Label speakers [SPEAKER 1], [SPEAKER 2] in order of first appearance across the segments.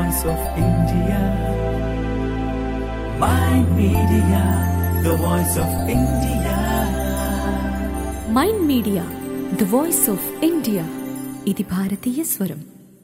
[SPEAKER 1] voice of India. Mind Media, the voice of India.
[SPEAKER 2] Mind Media the voice of India. ఇది భారతీయ స్వరం.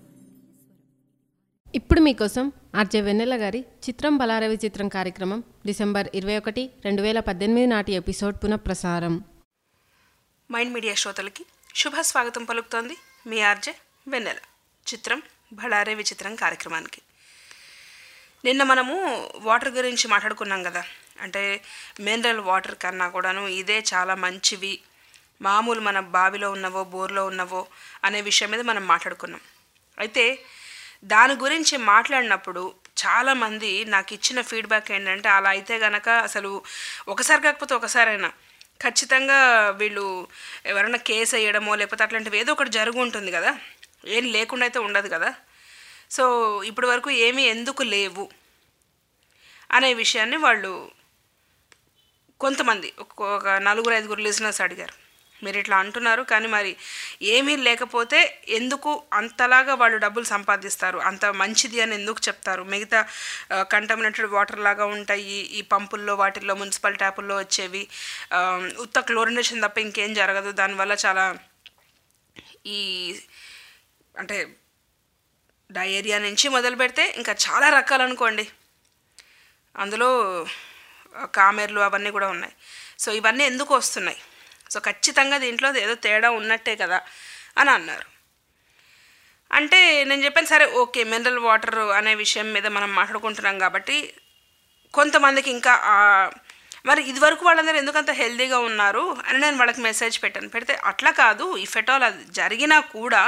[SPEAKER 3] ఇప్పుడు మీకోసం ఆర్జే వెన్నెల గారి చిత్రం బలారే విచిత్రం కార్యక్రమం డిసెంబర్ 21, 2018 నాటి ఎపిసోడ్ పునఃప్రసారం.
[SPEAKER 4] మైండ్ మీడియా శ్రోతలకి శుభ స్వాగతం పలుకుతోంది మీ ఆర్జే వెన్నెల. చిత్రం బలారే విచిత్రం కార్యక్రమానికి నిన్న మనము వాటర్ గురించి మాట్లాడుకున్నాం కదా. అంటే మినరల్ వాటర్ కన్నా కూడాను ఇదే చాలా మంచివి, మామూలు మన బావిలో ఉన్నవో బోర్లో ఉన్నవో అనే విషయం మీద మనం మాట్లాడుకున్నాం. అయితే దాని గురించి మాట్లాడినప్పుడు చాలామంది నాకు ఇచ్చిన ఫీడ్బ్యాక్ ఏంటంటే, అలా అయితే గనక అసలు ఒకసారి కాకపోతే ఒకసారైనా ఖచ్చితంగా వీళ్ళు ఎవరైనా కేసు వేయడమో లేకపోతే అట్లాంటివి ఏదో ఒకటి జరుగు ఉంటుంది కదా, ఏం లేకుండా అయితే ఉండదు కదా. సో ఇప్పటి వరకు ఏమీ ఎందుకు లేవు అనే విషయాన్ని వాళ్ళు కొంతమంది ఒక 4-5 లిజనర్స్ అడిగారు. మీరు ఇట్లా అంటున్నారు కానీ మరి ఏమీ లేకపోతే ఎందుకు అంతలాగా వాళ్ళు డబ్బులు సంపాదిస్తారు, అంత మంచిది అని ఎందుకు చెప్తారు? మిగతా కంటామినేటెడ్ వాటర్ లాగా ఉంటాయి ఈ పంపుల్లో, వాటిల్లో మున్సిపల్ ట్యాపుల్లో వచ్చేవి, ఉత్త క్లోరినేషన్ తప్ప ఇంకేం జరగదు. దానివల్ల చాలా ఈ అంటే డయేరియా నుంచి మొదలు పెడితే ఇంకా చాలా రకాలు అనుకోండి, అందులో కామెర్లు అవన్నీ కూడా ఉన్నాయి. సో ఇవన్నీ ఎందుకు వస్తున్నాయి? సో ఖచ్చితంగా దీంట్లో ఏదో తేడా ఉన్నట్టే కదా అని అన్నారు. అంటే నేను చెప్పాను, సరే ఓకే మినరల్ వాటర్ అనే విషయం మీద మనం మాట్లాడుకుంటున్నాం కాబట్టి కొంతమందికి ఇంకా మరి ఇదివరకు వాళ్ళందరూ ఎందుకంత హెల్తీగా ఉన్నారు అని నేను వాళ్ళకి మెసేజ్ పెడితే అట్లా కాదు. ఇఫ్ ఎట్ ఆల్ అది జరిగినా కూడా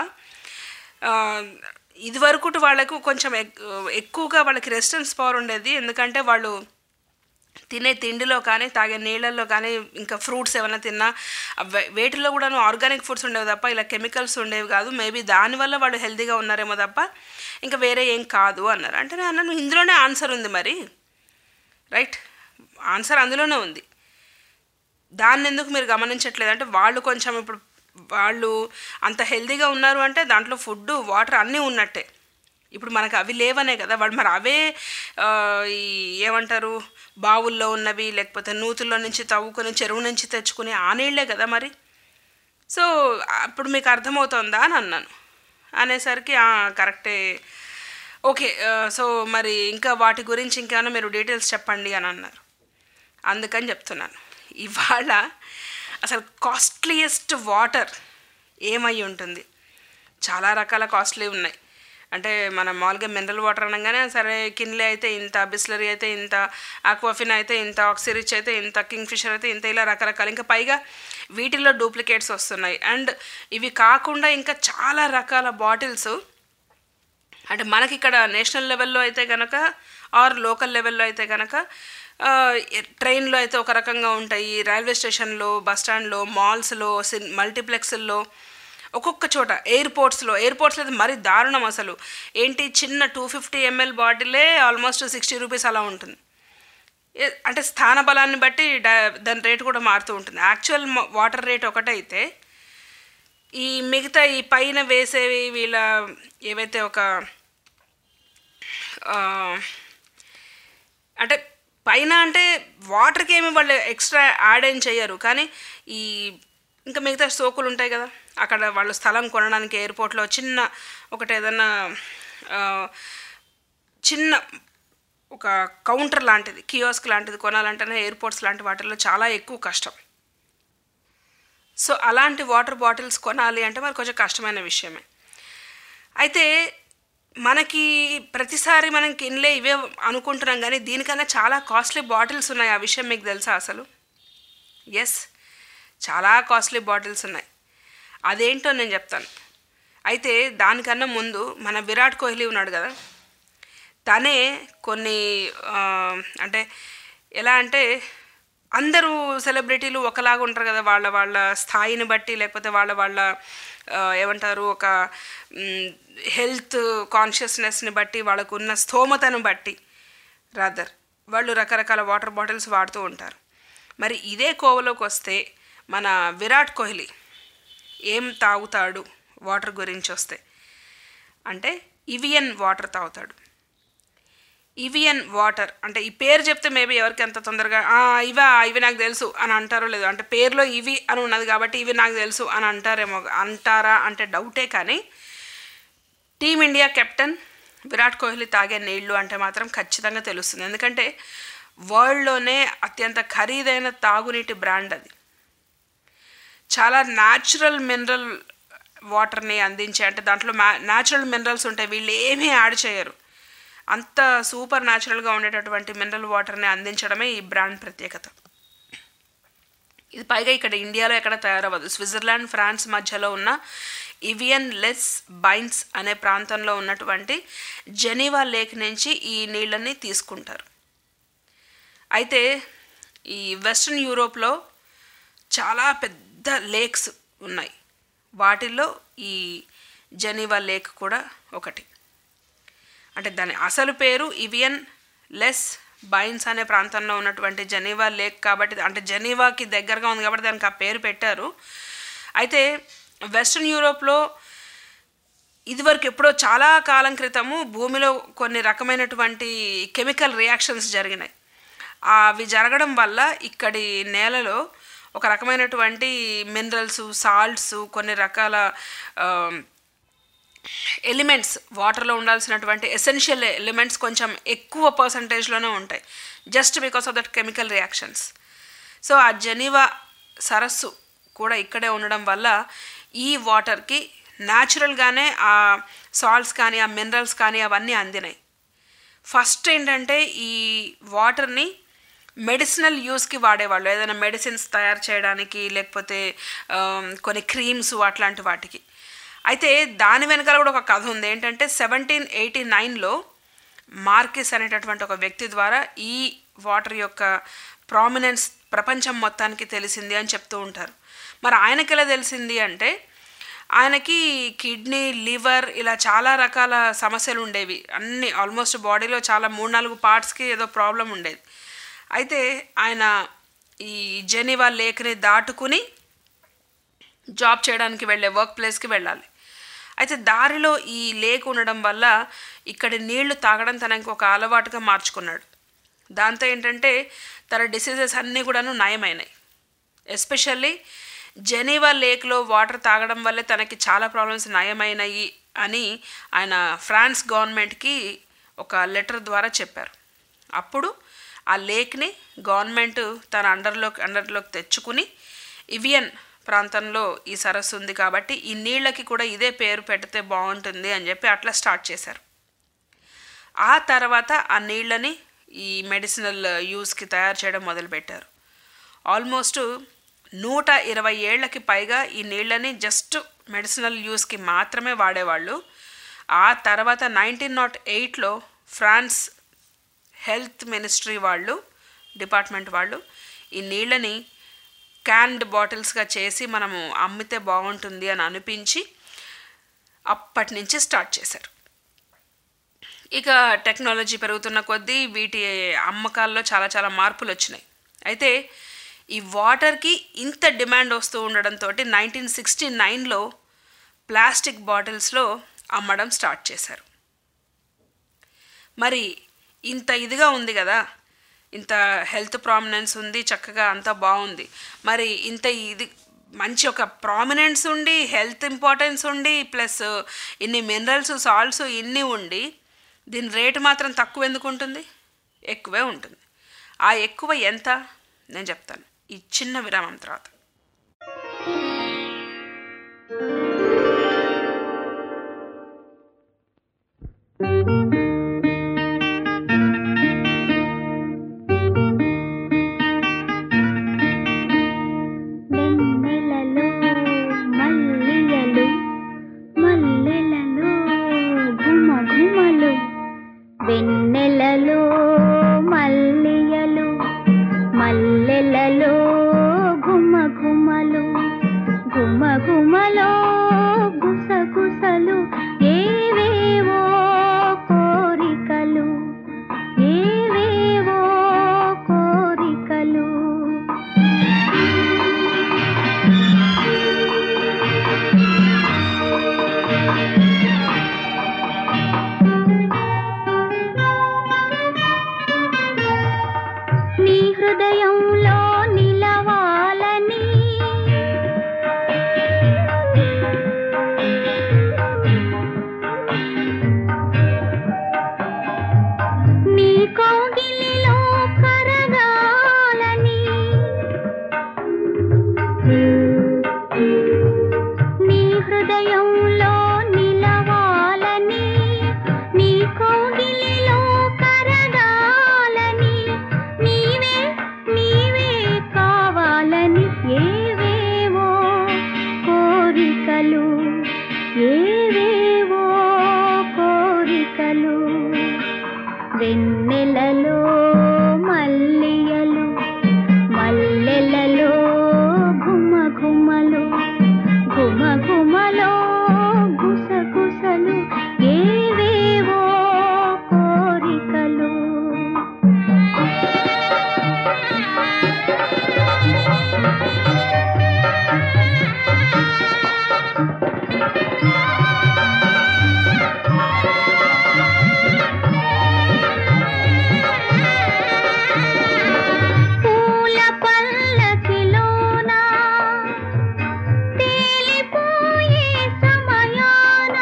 [SPEAKER 4] ఇదివరకు వాళ్ళకు కొంచెం ఎక్కువగా వాళ్ళకి రెసిస్టెన్స్ పవర్ ఉండేది. ఎందుకంటే వాళ్ళు తినే తిండిలో కానీ తాగే నీళ్ళల్లో కానీ ఇంకా ఫ్రూట్స్ ఏమైనా తిన్నా వేటిల్లో కూడా ఆర్గానిక్ ఫుడ్స్ ఉండేవి తప్ప ఇలా కెమికల్స్ ఉండేవి కాదు. మేబీ దానివల్ల వాళ్ళు హెల్తీగా ఉన్నారేమో తప్ప ఇంకా వేరే ఏం కాదు అన్నారు. అంటే నేను అన్నాను, ఇందులోనే ఆన్సర్ ఉంది మరి, రైట్, ఆన్సర్ అందులోనే ఉంది. దాన్ని ఎందుకు మీరు గమనించట్లేదు? అంటే వాళ్ళు కొంచెం ఇప్పుడు వాళ్ళు అంత హెల్తీగా ఉన్నారు అంటే దాంట్లో ఫుడ్ వాటర్ అన్నీ ఉన్నట్టే. ఇప్పుడు మనకు అవి లేవనే కదా వాళ్ళు మరి అవే ఈ ఏమంటారు బావుల్లో ఉన్నవి లేకపోతే నూతుల్లో నుంచి తవ్వుకొని చెరువు నుంచి తెచ్చుకుని ఆ నీళ్ళే కదా మరి. సో అప్పుడు మీకు అర్థమవుతుందా అని అన్నాను. అనేసరికి కరెక్టే, ఓకే, సో మరి ఇంకా వాటి గురించి ఇంకేమైనా మీరు డీటెయిల్స్ చెప్పండి అని అన్నారు. అందుకని చెప్తున్నాను, ఇవాళ అసలు కాస్ట్లీయెస్ట్ వాటర్ ఏమై ఉంటుంది? చాలా రకాల కాస్ట్లీ ఉన్నాయి. అంటే మనం మామూలుగా మినరల్ వాటర్ అనగానే సరే కిన్లే అయితే ఇంత, బిస్లరీ అయితే ఇంత, ఆక్వాఫిన్ అయితే ఇంత, ఆక్సిరిచ్ అయితే ఇంత, కింగ్ ఫిషర్ అయితే ఇంత, ఇలా రకరకాలు. ఇంకా పైగా వీటిల్లో డూప్లికేట్స్ వస్తున్నాయి. అండ్ ఇవి కాకుండా ఇంకా చాలా రకాల బాటిల్స్, అంటే మనకి ఇక్కడ నేషనల్ లెవెల్లో అయితే కనుక ఆర్ లోకల్ లెవెల్లో అయితే కనుక ట్రైన్లో అయితే ఒక రకంగా ఉంటాయి, రైల్వే స్టేషన్లో, బస్టాండ్లో, మాల్స్లో, మల్టీప్లెక్స్ల్లో, ఒక్కొక్క చోట ఎయిర్పోర్ట్స్లో అయితే మరీ దారుణం. అసలు ఏంటి, చిన్న 250 ml బాటిలే ఆల్మోస్ట్ 60 రూపీస్ అలా ఉంటుంది. అంటే స్థాన బలాన్ని బట్టి దాని రేటు కూడా మారుతూ ఉంటుంది. యాక్చువల్ వాటర్ రేట్ ఒకటైతే ఈ మిగతా ఈ పైన వేసేవి వీళ్ళ ఏవైతే ఒక అంటే పైన అంటే వాటర్కి ఏమి వాళ్ళు ఎక్స్ట్రా యాడ్ ఏం చేయరు, కానీ ఈ ఇంకా మిగతా సోకులు ఉంటాయి కదా, అక్కడ వాళ్ళు స్థలం కొనడానికి ఎయిర్పోర్ట్లో చిన్న ఒకటి ఏదన్నా చిన్న ఒక కౌంటర్ లాంటిది, కియోస్క్ లాంటిది కొనాలంటేనే ఎయిర్పోర్ట్స్ లాంటి వాటిల్లో చాలా ఎక్కువ కష్టం. సో అలాంటి వాటర్ బాటిల్స్ కొనాలి అంటే మరి కొంచెం కష్టమైన విషయమే. అయితే మనకి ప్రతిసారి మనం కిన్లే ఇవే అనుకుంటున్నాం, కానీ దీనికన్నా చాలా కాస్ట్లీ బాటిల్స్ ఉన్నాయి. ఆ విషయం మీకు తెలుసా అసలు? ఎస్, చాలా కాస్ట్లీ బాటిల్స్ ఉన్నాయి. అదేంటో నేను చెప్తాను. అయితే దానికన్నా ముందు మన విరాట్ కోహ్లీ ఉన్నాడు కదా, తనే కొన్ని అంటే ఎలా అంటే అందరూ సెలబ్రిటీలు ఒకలాగా ఉంటారు కదా, వాళ్ళ వాళ్ళ స్థాయిని బట్టి లేకపోతే వాళ్ళ ఏమంటారు ఒక హెల్త్ కాన్షియస్నెస్ని బట్టి, వాళ్ళకు ఉన్న స్థోమతను బట్టి రాదర్ వాళ్ళు రకరకాల వాటర్ బాటిల్స్ వాడుతూ ఉంటారు. మరి ఇదే కోవలోకి వస్తే మన విరాట్ కోహ్లీ ఏం తాగుతాడు వాటర్ గురించి వస్తే అంటే ఇవియన్ వాటర్ తాగుతాడు. ఇవియన్ వాటర్ అంటే ఈ పేరు చెప్తే మేబీ ఎవరికి అంత తొందరగా ఇవి నాకు తెలుసు అని అంటారో లేదు, అంటే పేరులో ఇవి అని ఉన్నది కాబట్టి ఇవి నాకు తెలుసు అని అంటారా అంటే డౌటే. కానీ టీమిండియా కెప్టెన్ విరాట్ కోహ్లీ తాగే నీళ్లు అంటే మాత్రం ఖచ్చితంగా తెలుస్తుంది. ఎందుకంటే వరల్డ్లోనే అత్యంత ఖరీదైన తాగునీటి బ్రాండ్ అది. చాలా న్యాచురల్ మినరల్ వాటర్ని అందించే, అంటే దాంట్లో న్యాచురల్ మినరల్స్ ఉంటాయి, వీళ్ళు ఏమీ యాడ్ చేయరు. అంత సూపర్ న్యాచురల్గా ఉండేటటువంటి మినరల్ వాటర్ని అందించడమే ఈ బ్రాండ్ ప్రత్యేకత. ఇది పైగా ఇక్కడ ఇండియాలో ఎక్కడ తయారవ్వదు. స్విట్జర్లాండ్, ఫ్రాన్స్ మధ్యలో ఉన్న ఇవియన్ లెస్ బైన్స్ అనే ప్రాంతంలో ఉన్నటువంటి జెనీవా లేక్ నుంచి ఈ నీళ్ళని తీసుకుంటారు. అయితే ఈ వెస్ట్రన్ యూరోప్లో చాలా పెద్ద లేక్స్ ఉన్నాయి, వాటిల్లో ఈ జెనీవా లేక్ కూడా ఒకటి. అంటే దాని అసలు పేరు ఇవియన్ లెస్ బైన్స్ అనే ప్రాంతంలో ఉన్నటువంటి జెనీవా లేక్ కాబట్టి, అంటే జెనీవాకి దగ్గరగా ఉంది కాబట్టి దానికి ఆ పేరు పెట్టారు. అయితే వెస్ట్రన్ యూరోప్లో ఇదివరకు ఎప్పుడో చాలా కాలం క్రితము భూమిలో కొన్ని రకమైనటువంటి కెమికల్ రియాక్షన్స్ జరిగినాయి. అవి జరగడం వల్ల ఇక్కడి నేలలో ఒక రకమైనటువంటి మినరల్స్, సాల్ట్స్, కొన్ని రకాల ఎలిమెంట్స్, వాటర్లో ఉండాల్సినటువంటి ఎసెన్షియల్ ఎలిమెంట్స్ కొంచెం ఎక్కువ పర్సంటేజ్లోనే ఉంటాయి, just because of that chemical reactions. So ఆ జెనీవా సరస్సు కూడా ఇక్కడే ఉండడం వల్ల ఈ వాటర్కి న్యాచురల్గానే ఆ సాల్ట్స్ కానీ ఆ మినరల్స్ కానీ అవన్నీ అందినాయి. ఫస్ట్ ఏంటంటే ఈ వాటర్ని మెడిసినల్ యూస్కి వాడేవాళ్ళు, ఏదైనా మెడిసిన్స్ తయారు చేయడానికి, లేకపోతే కొన్ని క్రీమ్స్ అట్లాంటి వాటికి. అయితే దాని వెనకాల కూడా ఒక కథ ఉంది. ఏంటంటే 1789లో మార్కిస్ అనేటటువంటి ఒక వ్యక్తి ద్వారా ఈ వాటర్ యొక్క ప్రామినెన్స్ ప్రపంచం మొత్తానికి తెలిసింది అని చెప్తూ ఉంటారు. మరి ఆయనకి ఎలా తెలిసింది అంటే, ఆయనకి కిడ్నీ, లివర్ ఇలా చాలా రకాల సమస్యలు ఉండేవి, అన్నీ ఆల్మోస్ట్ బాడీలో చాలా 3-4 పార్ట్స్కి ఏదో ప్రాబ్లం ఉండేది. అయితే ఆయన ఈ జెనీవా లేక్ని దాటుకుని జాబ్ చేయడానికి వెళ్ళే వర్క్ ప్లేస్కి వెళ్ళాలి. అయితే దారిలో ఈ లేక్ ఉండడం వల్ల ఇక్కడి నీళ్లు తాగడం తనకి ఒక అలవాటుగా మార్చుకున్నాడు. దాంతో ఏంటంటే తన డిసీజెస్ అన్నీ కూడాను నయమైనాయి. ఎస్పెషల్లీ జెనీవా లేక్లో వాటర్ తాగడం వల్లే తనకి చాలా ప్రాబ్లమ్స్ నయమైనాయి అని ఆయన ఫ్రాన్స్ గవర్నమెంట్కి ఒక లెటర్ ద్వారా చెప్పారు. అప్పుడు ఆ లేక్ని గవర్నమెంట్ తన అండర్లోకి తెచ్చుకుని ఇవియన్ ప్రాంతంలో ఈ సరస్సు ఉంది కాబట్టి ఈ నీళ్ళకి కూడా ఇదే పేరు పెడితే బాగుంటుంది అని చెప్పి అట్లా స్టార్ట్ చేశారు. ఆ తర్వాత ఆ నీళ్ళని ఈ మెడిసినల్ యూస్కి తయారు చేయడం మొదలుపెట్టారు. ఆల్మోస్ట్ 120 ఏళ్లకి పైగా ఈ నీళ్ళని జస్ట్ మెడిసినల్ యూస్కి మాత్రమే వాడేవాళ్ళు. ఆ తర్వాత 1908లో ఫ్రాన్స్ హెల్త్ మినిస్ట్రీ డిపార్ట్మెంట్ వాళ్ళు ఈ నీళ్ళని క్యాన్డ్ బాటిల్స్గా చేసి మనము అమ్మితే బాగుంటుంది అని అనిపించి అప్పటి నుంచి స్టార్ట్ చేశారు. ఇక టెక్నాలజీ పెరుగుతున్న కొద్దీ వీటి అమ్మకాల్లో చాలా చాలా మార్పులు వచ్చినాయి. అయితే ఈ వాటర్కి ఇంత డిమాండ్ వస్తూ ఉండడంతో 1969లో ప్లాస్టిక్ బాటిల్స్లో అమ్మడం స్టార్ట్ చేశారు. మరి ఇంత ఇదిగా ఉంది కదా, ఇంత హెల్త్ ప్రామినెన్స్ ఉంది, చక్కగా అంతా బాగుంది. మరి ఇంత ఇది మంచి ఒక ప్రామినెన్స్ ఉండి, హెల్త్ ఇంపార్టెన్స్ ఉండి, ప్లస్ ఇన్ని మినరల్స్, సాల్ట్స్ ఇన్ని ఉండి దీని రేటు మాత్రం తక్కువ ఎందుకు ఉంటుంది? ఎక్కువే ఉంటుంది. ఆ ఎక్కువ ఎంత నేను చెప్తాను ఈ చిన్న విరామం తర్వాత.
[SPEAKER 5] వెన్నెలలో మల్లియలు మల్లెలలో గుమ గుమలు గుమ గుమలో గుసగుసలు ఏవేవో కోరికలు ఏవేవో కోరికలు వెన్నెలలో మల్లియలు మల్లెలలో ఘుమఘుమలు ఘుమఘుమలో గుసగుసలు ఏవేవో కోరికలు పూల పల్లకిలోన తేలిపోయే సమయాన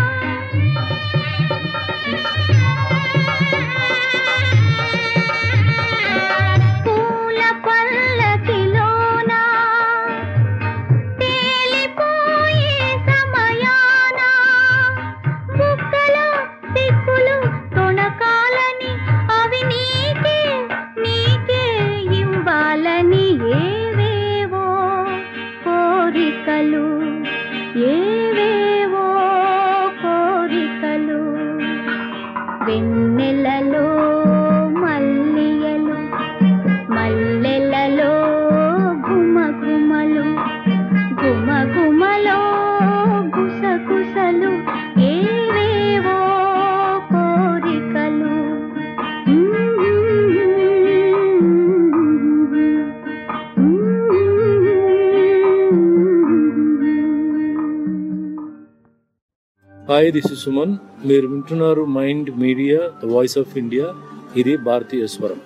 [SPEAKER 5] పూల పల్లకిలోన తేలిపోయే సమయాన బుగ్గల దిక్కులు తొణకాలని అవి నీకే నీకే ఇవ్వాలని ఏవేవో కోరికలు ఏవేవో కోరికలు వెన్నెలలో మల్లియలు మల్లెలలో ఘుమఘుమలు ఘుమఘుమలో గుసగుసలు ఏవేవో కోరికలు
[SPEAKER 6] హాయ్, దిస్ ఇస్ సుమన్. మీరు వింటున్నారు Mind Media, the voice of India. ఇది భారతీయ స్వరం.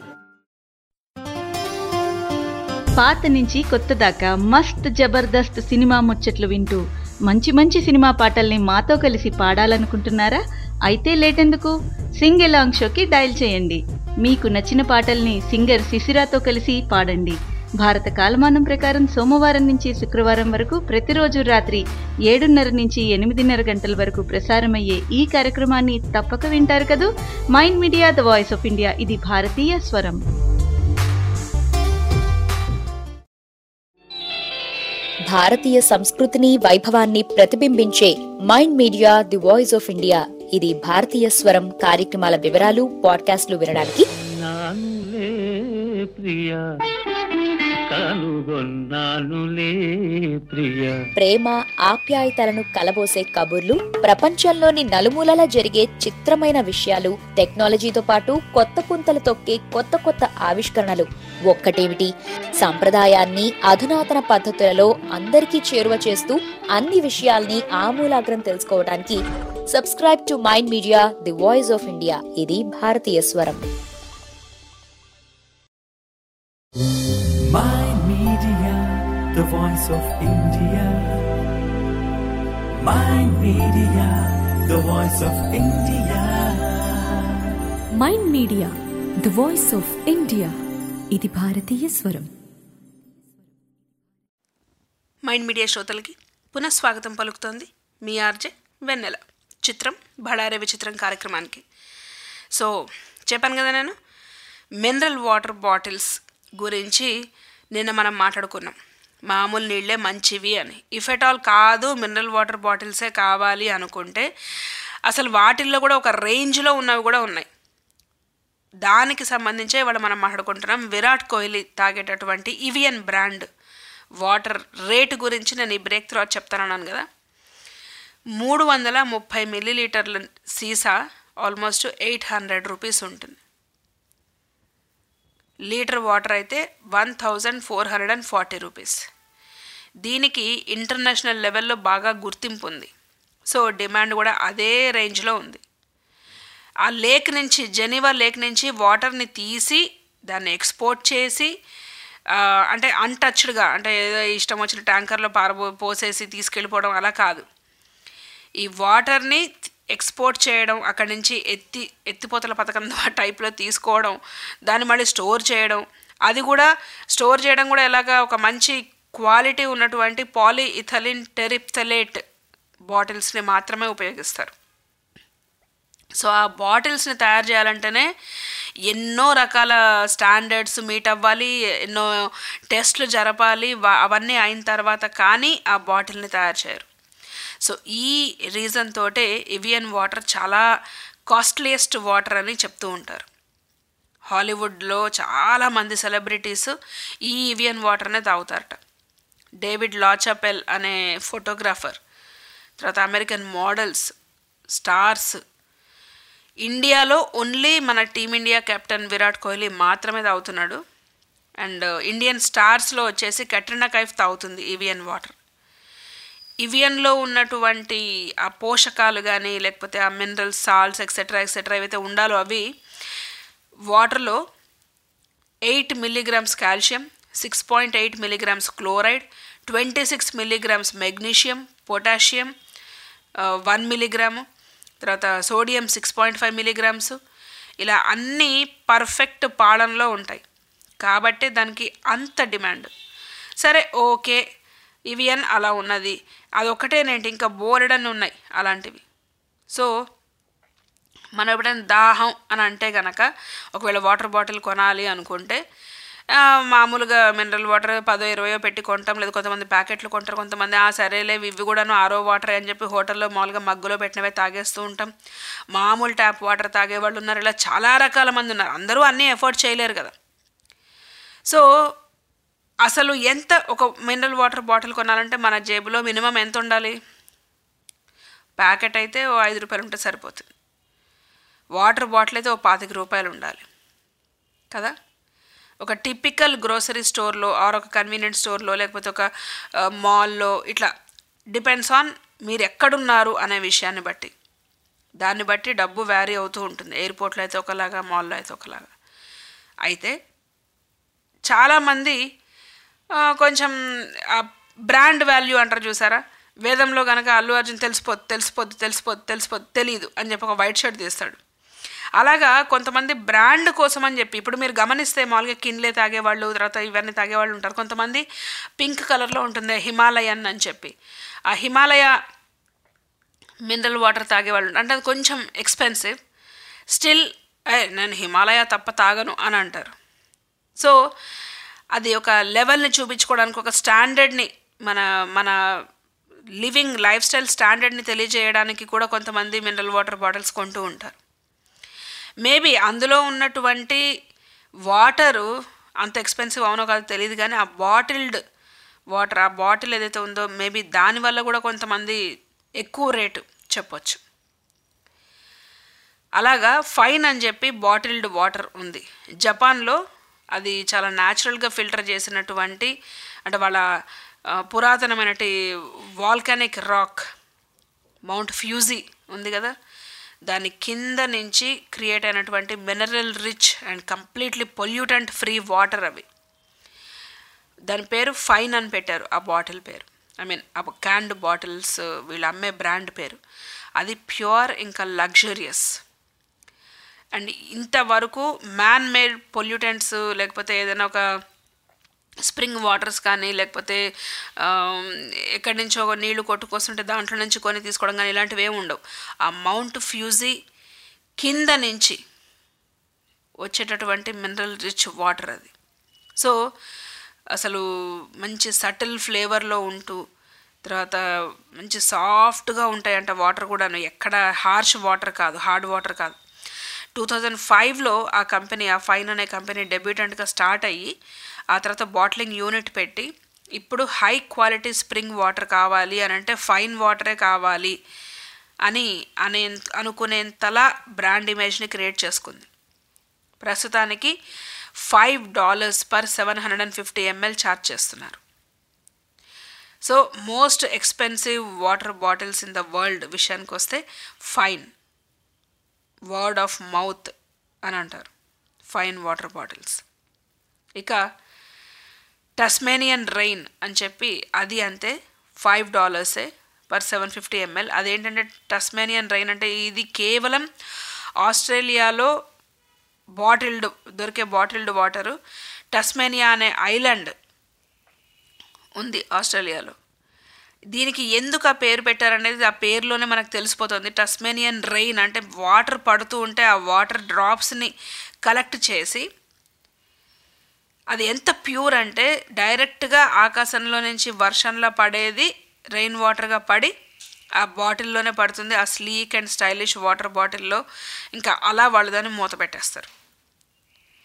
[SPEAKER 7] పాత నుంచి కొత్త దాకా మస్త్ జబర్దస్త్ సినిమా ముచ్చట్లు వింటూ మంచి మంచి సినిమా పాటల్ని మాతో కలిసి పాడాలనుకుంటున్నారా? అయితే లేటెందుకు, సింగ్ ఎలాంగ్ షోకి డయల్ చేయండి. మీకు నచ్చిన పాటల్ని సింగర్ శిశిరాతో కలిసి పాడండి. భారత కాలమానం ప్రకారం సోమవారం నుంచి శుక్రవారం వరకు ప్రతిరోజు రాత్రి 7:30 నుంచి 8:30 గంటల వరకు ప్రసారమయ్యే ఈ కార్యక్రమాన్ని తప్పక వింటారు కదూ. Mind Media, the voice of India. ఇది భారతీయ స్వరం.
[SPEAKER 8] భారతీయ సంస్కృతిని వైభవాన్ని ప్రతిబింబించే Mind Media, the voice of India. ఇది భారతీయ స్వరం కార్యక్రమాల వివరాలు, పాడ్కాస్ట్లు వినడానికి
[SPEAKER 1] నానులే ప్రియ కనుగొన్నానులే ప్రియ.
[SPEAKER 8] ప్రేమ ఆప్యాయతలను కలబోసే కబుర్లు, ప్రపంచంలోని నలుమూలలా జరిగే చిత్రమైన విషయాలు, టెక్నాలజీతో పాటు కొత్త పుంతలు తొక్కే కొత్త కొత్త ఆవిష్కరణలు. ఒక్కటేమిటి, సంప్రదాయాన్ని అధునాతన పద్ధతులలో అందరికీ చేరువ చేస్తూ అన్ని విషయాల్ని ఆమూలాగ్రం తెలుసుకోవడానికి subscribe to Mind Media, the voice of India. ఇది భారతీయ స్వరం.
[SPEAKER 1] Mind Media, the voice of India. Mind Media, the voice of India.
[SPEAKER 2] Mind Media, the voice of India. ఇది భారతీయ స్వరం.
[SPEAKER 4] మైండ్ మీడియా శ్రోతలకి పునఃస్వాగతం పలుకుతోంది మీ ఆర్జే వెన్నెల. చిత్రం బళారే విచిత్రం కార్యక్రమానికి. సో చెప్పాను కదా, నేను మినరల్ వాటర్ బాటిల్స్ గురించి నిన్న మనం మాట్లాడుకున్నాం. మామూలు నీళ్ళే మంచివి అని. ఇఫ్ ఎట్ ఆల్ కాదు, మినరల్ వాటర్ బాటిల్సే కావాలి అనుకుంటే అసలు వాటిల్లో కూడా ఒక రేంజ్లో ఉన్నవి కూడా ఉన్నాయి. దానికి సంబంధించే ఇవాళ మనం మాట్లాడుకుంటున్నాం. విరాట్ కోహ్లీ తాగేటటువంటి ఇవియన్ బ్రాండ్ వాటర్ రేటు గురించి నేను ఈ బ్రేక్ తర్వాత చెప్తానన్నాను కదా. 330 మిల్లీలీటర్ల సీసా ఆల్మోస్ట్ 800 రూపీస్ ఉంటుంది. లీటర్ వాటర్ అయితే 1440 రూపీస్. దీనికి ఇంటర్నేషనల్ లెవెల్లో బాగా గుర్తింపు ఉంది. సో డిమాండ్ కూడా అదే రేంజ్లో ఉంది. ఆ లేక్ నుంచి, జెనీవా లేక్ నుంచి వాటర్ని తీసి దాన్ని ఎక్స్పోర్ట్ చేసి, అంటే అన్టచ్డ్గా, అంటే ఏదో ఇష్టం వచ్చిన ట్యాంకర్లో పోసేసి తీసుకెళ్ళిపోవడం అలా కాదు. ఈ వాటర్ని ఎక్స్పోర్ట్ చేయడం, అక్కడి నుంచి ఎత్తిపోతల పథకం టైప్లో తీసుకోవడం, దాన్ని మళ్ళీ స్టోర్ చేయడం, అది కూడా స్టోర్ చేయడం కూడా ఎలాగా, ఒక మంచి క్వాలిటీ ఉన్నటువంటి పాలీఇథిలిన్ టెరిప్థలేట్ బాటిల్స్ని మాత్రమే ఉపయోగిస్తారు. సో ఆ బాటిల్స్ని తయారు చేయాలంటేనే ఎన్నో రకాల స్టాండర్డ్స్ మీట్ అవ్వాలి, ఎన్నో టెస్ట్లు జరపాలి. అవన్నీ అయిన తర్వాత కానీ ఆ బాటిల్ని తయారు చేయరు. సో ఈ రీజన్ తోటే ఎవియన్ వాటర్ చాలా కాస్ట్లీయెస్ట్ వాటర్ అని చెప్తూ ఉంటారు. హాలీవుడ్లో చాలామంది సెలబ్రిటీస్ ఈ ఈవియన్ వాటర్నే తాగుతారట. డేవిడ్ లాచాపెల్ అనే ఫోటోగ్రాఫర్, తర్వాత అమెరికన్ మోడల్స్, స్టార్స్. ఇండియాలో ఓన్లీ మన టీమిండియా కెప్టెన్ విరాట్ కోహ్లీ మాత్రమే తాగుతున్నాడు. అండ్ ఇండియన్ స్టార్స్లో వచ్చేసి కట్రినా కైఫ్ తాగుతుంది ఈవియన్ వాటర్. ఇవియన్లో ఉన్నటువంటి ఆ పోషకాలు కానీ లేకపోతే ఆ మినరల్స్, సాల్ట్స్ ఎక్సెట్రా ఏవైతే ఉండాలో అవి వాటర్లో 8 milligrams calcium, 6.8 milligrams chloride, 26 milligrams magnesium, potassium 1 milligram, తర్వాత సోడియం 6.5 మిల్లీగ్రామ్స్, ఇలా అన్నీ పర్ఫెక్ట్ పాలనలో ఉంటాయి. కాబట్టి దానికి అంత డిమాండ్. సరే, ఓకే, ఇవియన్ అలా ఉన్నది, అదొక్కటేనేంటి, ఇంకా బోలెడన్ని ఉన్నాయి అలాంటివి. సో మనం ఎప్పుడైనా దాహం అని అంటే కనుక ఒకవేళ వాటర్ బాటిల్ కొనాలి అనుకుంటే మామూలుగా మినరల్ వాటర్ 10-20 పెట్టి కొంటాం, లేదా కొంతమంది ప్యాకెట్లు కొంటారు, కొంతమంది సరేలే ఇవి కూడాను ఆరో వాటర్ అని చెప్పి హోటల్లో మామూలుగా మగ్గులో పెట్టినవే తాగేస్తూ ఉంటాం. మామూలు ట్యాప్ వాటర్ తాగేవాళ్ళు ఉన్నారు, ఇలా చాలా రకాల మంది ఉన్నారు. అందరూ అన్నీ ఎఫోర్డ్ చేయలేరు కదా. సో అసలు ఎంత ఒక మినరల్ వాటర్ బాటిల్ కొనాలంటే మన జేబులో మినిమం ఎంత ఉండాలి? ప్యాకెట్ అయితే ఓ 5 రూపాయలు ఉంటే సరిపోతుంది. వాటర్ బాటిల్ అయితే ఓ 25 రూపాయలు ఉండాలి కదా. ఒక టిపికల్ గ్రోసరీ స్టోర్లో ఆర్ ఒక కన్వీనియంట్ స్టోర్లో లేకపోతే ఒక మాల్లో ఇట్లా డిపెండ్స్ ఆన్ మీరు ఎక్కడున్నారు అనే విషయాన్ని బట్టి, దాన్ని బట్టి డబ్బు వ్యారీ అవుతూ ఉంటుంది. ఎయిర్పోర్ట్లో అయితే ఒకలాగా, మాల్లో అయితే ఒకలాగా. అయితే చాలామంది కొంచెం బ్రాండ్ వాల్యూ అంటారు చూసారా, వేదంలో కనుక అల్లు అర్జున్ తెలిసిపోద్ది తెలీదు అని చెప్పి ఒక వైట్ షర్ట్ తీస్తాడు. అలాగా కొంతమంది బ్రాండ్ కోసం అని చెప్పి, ఇప్పుడు మీరు గమనిస్తే మామూలుగా కిన్లే తాగేవాళ్ళు, తర్వాత ఇవన్నీ తాగేవాళ్ళు ఉంటారు. కొంతమంది పింక్ కలర్లో ఉంటుంది హిమాలయన్ అని చెప్పి, ఆ హిమాలయ మినరల్ వాటర్ తాగేవాళ్ళు ఉంటారు. అంటే అది కొంచెం ఎక్స్పెన్సివ్, స్టిల్ నేను హిమాలయ తప్ప తాగను అని అంటారు. సో అది ఒక లెవెల్ని చూపించుకోవడానికి, ఒక స్టాండర్డ్ని, మన లివింగ్ లైఫ్ స్టైల్ స్టాండర్డ్ని తెలియజేయడానికి కూడా కొంతమంది మినరల్ వాటర్ బాటిల్స్ కొంటూ ఉంటారు. మేబీ అందులో ఉన్నటువంటి వాటరు అంత ఎక్స్పెన్సివ్ అవునో కాదో తెలియదు, కానీ ఆ బాటిల్డ్ వాటర్, ఆ బాటిల్ ఏదైతే ఉందో మేబీ దానివల్ల కూడా కొంతమంది ఎక్కువ రేటు చెప్పొచ్చు. అలాగా ఫైన్ అని చెప్పి బాటిల్డ్ వాటర్ ఉంది జపాన్లో. అది చాలా న్యాచురల్గా ఫిల్టర్ చేసినటువంటి, అంటే వాళ్ళ పురాతనమైనటి వాల్కానిక్ రాక్ మౌంట్ ఫ్యూజీ ఉంది కదా, దాని కింద నుంచి క్రియేట్ అయినటువంటి mineral rich and completely pollutant free water అవి. దాని పేరు ఫైన్ అని పెట్టారు ఆ బాటిల్ పేరు. ఆ క్యాండ్ బాటిల్స్ వీళ్ళు అమ్మే బ్రాండ్ పేరు. అది ప్యూర్ ఇంకా లగ్జరియస్. అండ్ ఇంతవరకు మ్యాన్ మేడ్ పొల్యూటెంట్స్ లేకపోతే ఏదైనా ఒక స్ప్రింగ్ వాటర్స్ కానీ లేకపోతే ఎక్కడి నుంచో నీళ్లు కొట్టుకొస్తుంటే దాంట్లో నుంచి కొని తీసుకోవడం కానీ ఇలాంటివి ఏమి ఉండవు. ఆ మౌంట్ ఫ్యూజీ కింద నుంచి వచ్చేటటువంటి మినరల్ రిచ్ వాటర్ అది. సో అసలు మంచి సటిల్ ఫ్లేవర్లో ఉంటూ, తర్వాత మంచి సాఫ్ట్గా ఉంటాయంట వాటర్ కూడాను. ఎక్కడ హార్ష్ వాటర్ కాదు, హార్డ్ వాటర్ కాదు. 2005లో ఆ కంపెనీ, ఆ ఫైన్ అనే కంపెనీ డెబ్యూటెంట్గా స్టార్ట్ అయ్యి ఆ తర్వాత బాటిలింగ్ యూనిట్ పెట్టి ఇప్పుడు హై క్వాలిటీ స్ప్రింగ్ వాటర్ కావాలి అని అంటే ఫైన్ వాటరే కావాలి అని అనుకునేంతలా బ్రాండ్ ఇమేజ్ని క్రియేట్ చేసుకుంది. ప్రస్తుతానికి $5 per 750 ml ఛార్జ్ చేస్తున్నారు. So most expensive water bottles in the world విషయానికి వస్తే ఫైన్, వర్డ్ ఆఫ్ మౌత్ అని అంటారు ఫైన్ వాటర్ బాటిల్స్. ఇక టస్మేనియన్ రెయిన్ అని చెప్పి అది అంతే $5 per 750 ml. అదేంటంటే టస్మేనియన్ రెయిన్ అంటే ఇది కేవలం ఆస్ట్రేలియాలో దొరికే బాటిల్డ్ వాటరు. టస్మేనియా అనే ఐలాండ్ ఉంది ఆస్ట్రేలియాలో. దీనికి ఎందుకు ఆ పేరు పెట్టారనేది ఆ పేరులోనే మనకు తెలిసిపోతుంది. టస్మేనియన్ రెయిన్ అంటే వాటర్ పడుతూ ఉంటే ఆ వాటర్ డ్రాప్స్ని కలెక్ట్ చేసి, అది ఎంత ప్యూర్ అంటే డైరెక్ట్గా ఆకాశంలో నుంచి వర్షంలో పడేది రెయిన్ వాటర్గా పడి ఆ బాటిల్లోనే పడుతుంది, ఆ స్లీక్ అండ్ స్టైలిష్ వాటర్ బాటిల్లో. ఇంకా అలా వాళ్ళు దాన్ని మూత పెట్టేస్తారు.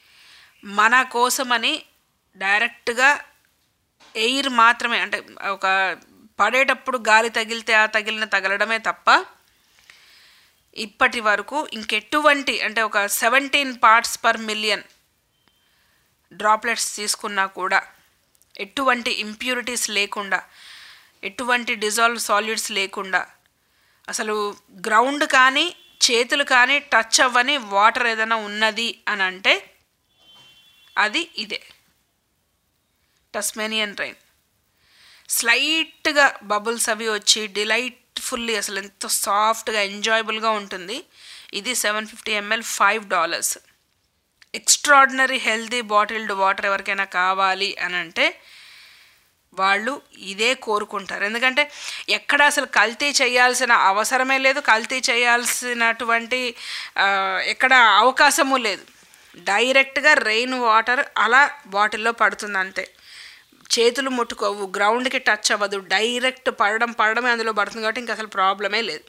[SPEAKER 4] మన కోసమని డైరెక్ట్గా ఎయిర్ మాత్రమే, అంటే ఒక పడేటప్పుడు గాలి తగిలితే ఆ తగలడమే తప్ప ఇప్పటి వరకు ఇంకెటువంటి, అంటే ఒక 17 parts/million డ్రాప్లెట్స్ తీసుకున్నా కూడా ఎటువంటి ఇంప్యూరిటీస్ లేకుండా, ఎటువంటి డిజాల్వ్ సాలిడ్స్ లేకుండా, అసలు గ్రౌండ్ కానీ చేతులు కానీ టచ్ అవ్వని వాటర్ ఏదైనా ఉన్నది అని అంటే అది ఇదే టస్మేనియన్ రైన్. స్లైట్గా బబుల్స్ అవి వచ్చి డిలైట్ఫుల్లీ అసలు ఎంతో సాఫ్ట్గా ఎంజాయబుల్గా ఉంటుంది. ఇది 750 ml $5. Extraordinary healthy bottled water ఎవరికైనా కావాలి అని అంటే వాళ్ళు ఇదే కోరుకుంటారు. ఎందుకంటే ఎక్కడ అసలు కల్తీ చేయాల్సిన అవసరమే లేదు, కల్తీ చేయాల్సినటువంటి ఎక్కడ అవకాశము లేదు. డైరెక్ట్గా రెయిన్ వాటర్ అలా బాటిల్లో పడుతుంది అంతే. చేతులు ముట్టుకోవు, గ్రౌండ్కి టచ్ అవ్వదు, డైరెక్ట్ పడడమే అందులో పడుతుంది కాబట్టి ఇంకా అసలు ప్రాబ్లమే లేదు.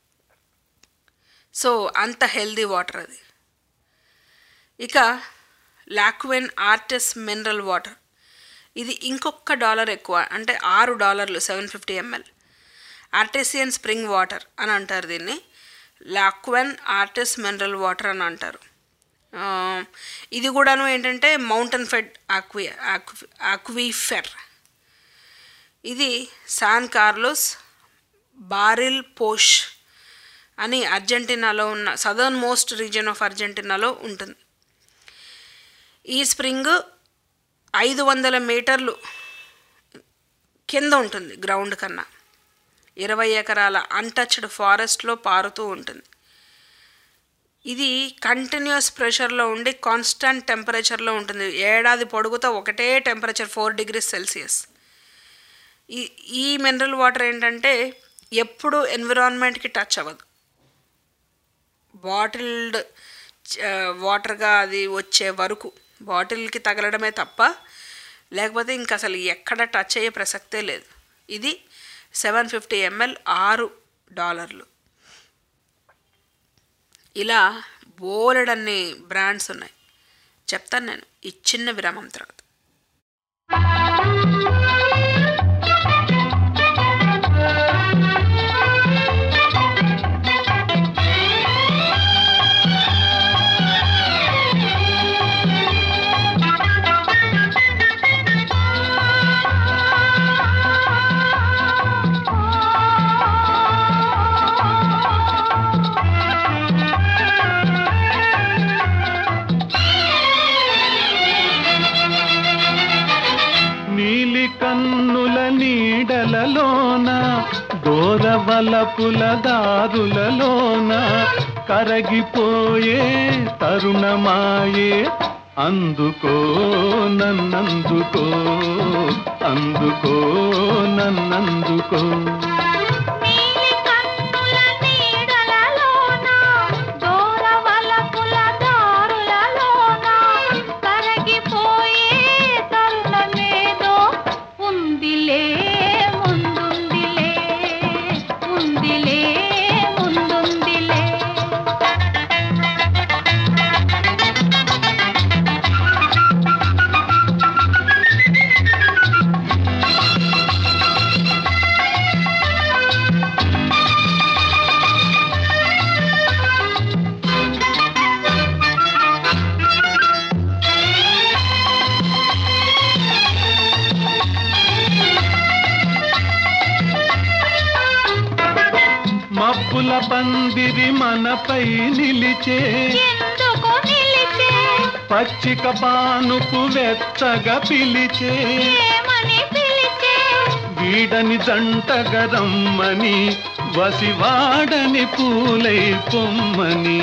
[SPEAKER 4] సో అంత హెల్దీ వాటర్ అది. ఇక లాక్వెన్ ఆర్టిస్ మినరల్ వాటర్, ఇది ఇంకొక $1 ఎక్కువ, అంటే $6 750 ml. ఆర్టిసియన్ స్ప్రింగ్ వాటర్ అని అంటారు దీన్ని, లాక్వెన్ ఆర్టిస్ మినరల్ వాటర్ అని అంటారు. ఇది కూడాను ఏంటంటే మౌంటైన్ ఫెడ్ ఆక్విఫెర్. ఇది శాన్ కార్లోస్ బారిల్ పోష్ అని అర్జెంటీనాలో ఉన్న సదర్న్ మోస్ట్ రీజియన్ ఆఫ్ అర్జెంటీనాలో ఉంటుంది. ఈ స్ప్రింగ్ 500 మీటర్లు కింద ఉంటుంది గ్రౌండ్ కన్నా. 20 ఎకరాల అన్టచ్డ్ ఫారెస్ట్లో పారుతూ ఉంటుంది. ఇది కంటిన్యూస్ ప్రెషర్లో ఉండి కాన్స్టంట్ టెంపరేచర్లో ఉంటుంది. ఏడాది పొడుగుతో ఒకటే టెంపరేచర్ 4 degrees Celsius. ఈ మినరల్ వాటర్ ఏంటంటే ఎప్పుడు ఎన్విరాన్మెంట్కి టచ్ అవ్వదు. బాటిల్డ్ వాటర్గా అది వచ్చే వరకు బాటిల్కి తగలడమే తప్ప లేకపోతే ఇంక అసలు ఎక్కడ టచ్ అయ్యే ప్రసక్తే లేదు. ఇది 750 ml $6. ఇలా బోలెడన్ని బ్రాండ్స్ ఉన్నాయి, చెప్తాను నేను ఈ చిన్న విరామం తర్వాత.
[SPEAKER 9] కన్నుల నీడలలోన దూరవలపుల దారులలోన కరగిపోయే తరుణమాయే అందుకో నన్నందుకో అందుకో నన్నందుకో. మబ్బుల పందిరి మనపై నిలిచే పచ్చిక పానుపు వెచ్చగా పిలిచే వీడని జంటగా రమ్మని వసివాడని పూలై పొమ్మని.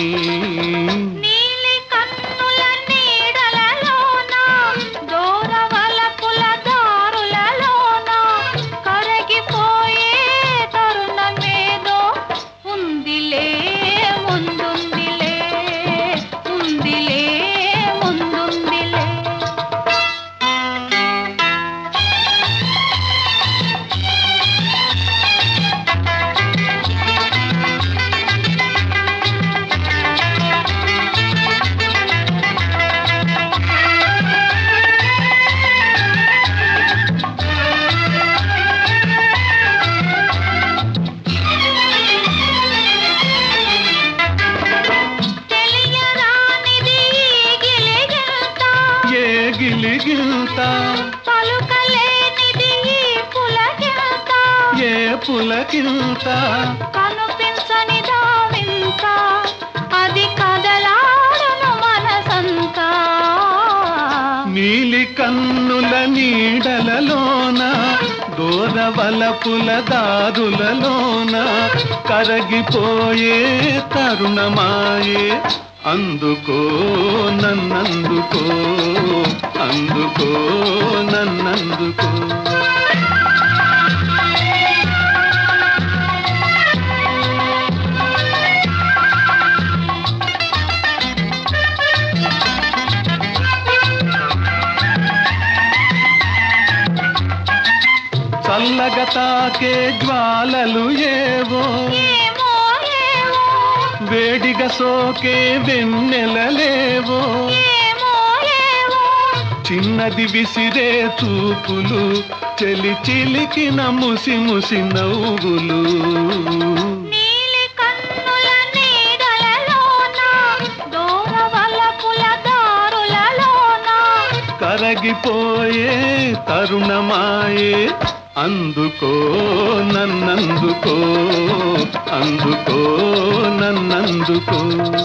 [SPEAKER 9] గిలిగింత
[SPEAKER 5] పలుకలేనిది ఈ పులకింత
[SPEAKER 9] ఏ పులకింత
[SPEAKER 5] కనుపించని దావింత అది కదలాడును మనసంతా
[SPEAKER 9] నీలి కన్నుల నీడలలోన దూరవలపుల దారులలోన కరగిపోయే తరుణమాయే అందుకో నన్నందుకో అందుకో నన్నందుకో చల్లగా తాకే జ్వాలలు ఏవో వేడిగా సోకే వెన్నెలలేవో చిన్నది విసిరే చూపులు చెలి చిలికిన ముసి ముసి నవ్వులు
[SPEAKER 5] నీలి కన్నుల నీడలలోన దూరవలపుల దారులలోన
[SPEAKER 9] కరగిపోయే తరుణమాయే అందుకో నన్నందుకో అందుకో నన్నందుకో.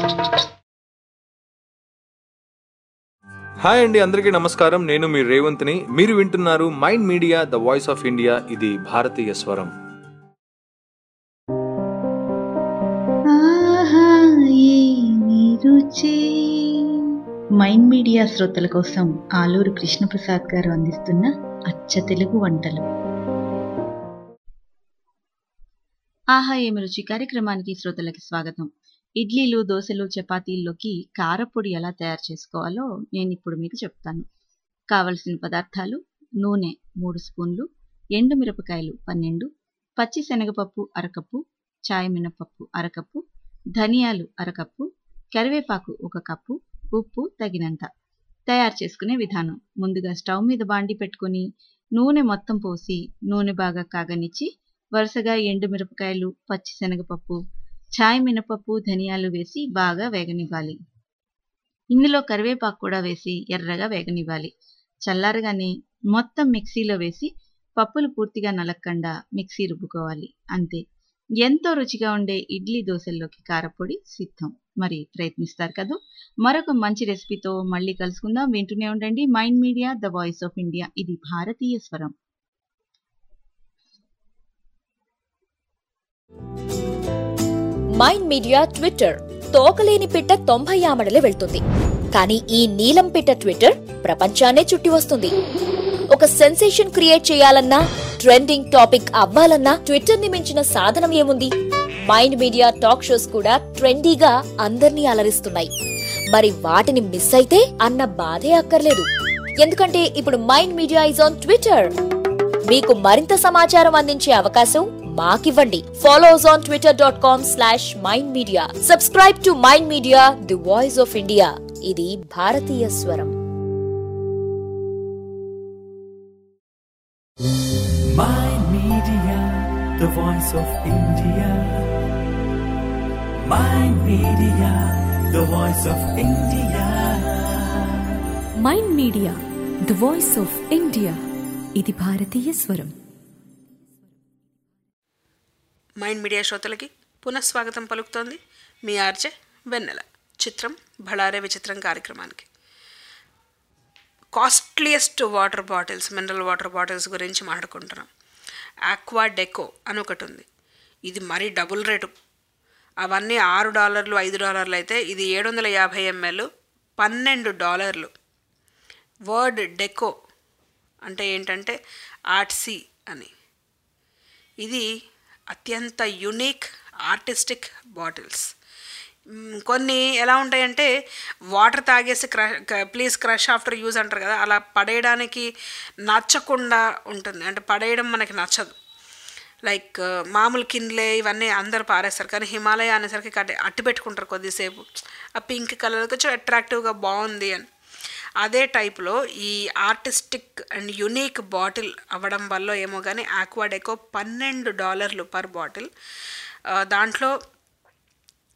[SPEAKER 10] హాయ్ అండి, అందరికీ నమస్కారం. నేను మీ రేవంత్ని. మీరు వింటున్నారు Mind Media the voice of India. ఇది భారతీయ స్వరం.
[SPEAKER 7] మైండ్ మీడియా శ్రోతల కోసం ఆలూరు కృష్ణప్రసాద్ గారు అందిస్తున్న అచ్చ తెలుగు వంటలు. ఆహా ఏమి రుచి కార్యక్రమానికి శ్రోతలకి స్వాగతం. ఇడ్లీలు, దోశలు, చపాతీల్లోకి కారపొడి ఎలా తయారు చేసుకోవాలో నేను ఇప్పుడు మీకు చెప్తాను. కావలసిన పదార్థాలు: నూనె 3 స్పూన్లు, ఎండుమిరపకాయలు 12, పచ్చి శనగపప్పు అరకప్పు, చాయ్ మినపప్పు అరకప్పు, ధనియాలు అరకప్పు, కరివేపాకు 1 కప్పు, ఉప్పు తగినంత. తయారు చేసుకునే విధానం: ముందుగా స్టవ్ మీద బాండి పెట్టుకుని నూనె మొత్తం పోసి నూనె బాగా కాగనిచ్చి వరుసగా ఎండుమిరపకాయలు, పచ్చి శనగపప్పు, చాయ్ మినపప్పు, ధనియాలు వేసి బాగా వేగనివ్వాలి. ఇందులో కరివేపాకు కూడా వేసి ఎర్రగా వేగనివ్వాలి. చల్లారగానే మొత్తం మిక్సీలో వేసి పప్పులు పూర్తిగా నలక్కుండా మిక్సీ రుబ్బుకోవాలి. అంతే, ఎంతో రుచిగా ఉండే ఇడ్లీ దోశల్లోకి కారపొడి సిద్ధం. మరి ప్రయత్నిస్తారు కదా? మరొక మంచి రెసిపీతో మళ్ళీ కలుసుకుందాం. వింటూనే ఉండండి Mind Media the voice of India. ఇది భారతీయ స్వరం.
[SPEAKER 8] Mind media Twitter. తోకలేని పిట్ట 90 ఆమడలే వెళ్తుంది, కానీ ఈ నీలం పిట్ట ట్విట్టర్ ప్రపంచాన్నే చుట్టి వస్తుంది. ఒక సెన్సేషన్ క్రియేట్ చేయాలన్నా, ట్రెండింగ్ టాపిక్ అవ్వాలన్నా ట్విట్టర్ ని మించిన సాధనం ఏముంది? మైండ్ మీడియా టాక్ షోస్ కూడా ట్రెండీగా అందర్నీ అలరిస్తున్నాయి. మరి వాటిని మిస్ అయితే అన్న బాధే అక్కర్లేదు. ఎందుకంటే ఇప్పుడు Mind Media is on Twitter. మీకు మరింత సమాచారం అందించే అవకాశం మాకివ్వండి. Follow us on twitter.com/mindmedia. Subscribe to Mind Media the voice of India. ఇది భారతీయ స్వరం.
[SPEAKER 1] Mind Media, the voice of India. Mind Media, the voice of India.
[SPEAKER 2] Mind Media the voice of India. ఇది భారతీయ స్వరం.
[SPEAKER 4] మైండ్ మీడియా శ్రోతలకి పునఃస్వాగతం పలుకుతోంది మీ RJ వెన్నెల. చిత్రం బళారే విచిత్రం కార్యక్రమానికి. Costliest water bottles, mineral water bottles గురించి మాట్లాడుకుంటున్నాం. ఆక్వా డెకో అని ఒకటి ఉంది. ఇది మరీ డబుల్ రేటు. అవన్నీ $6, $5 అయితే ఇది 750 ml $12. వర్డ్ డెకో అంటే ఏంటంటే ఆర్ట్సీ అని. ఇది అత్యంత యునిక్ ఆర్టిస్టిక్ బాటిల్స్. కొన్ని ఎలా ఉంటాయంటే వాటర్ తాగేసి ప్లీజ్ క్రష్ ఆఫ్టర్ యూజ్ అంటారు కదా, అలా పడేయడానికి నచ్చకుండా ఉంటుంది. అంటే పడేయడం మనకి నచ్చదు. లైక్ మామూలు కిన్లే ఇవన్నీ అందరు పారేస్తారు, కానీ హిమాలయ అనేసరికి అట్టి పెట్టుకుంటారు కొద్దిసేపు. ఆ పింక్ కలర్ కొంచెం అట్రాక్టివ్గా బాగుంది అని. అదే టైప్లో ఈ ఆర్టిస్టిక్ అండ్ యునీక్ బాటిల్ అవ్వడం వల్ల ఏమో కానీ ఆక్వా డెకో $12 పర్ బాటిల్. దాంట్లో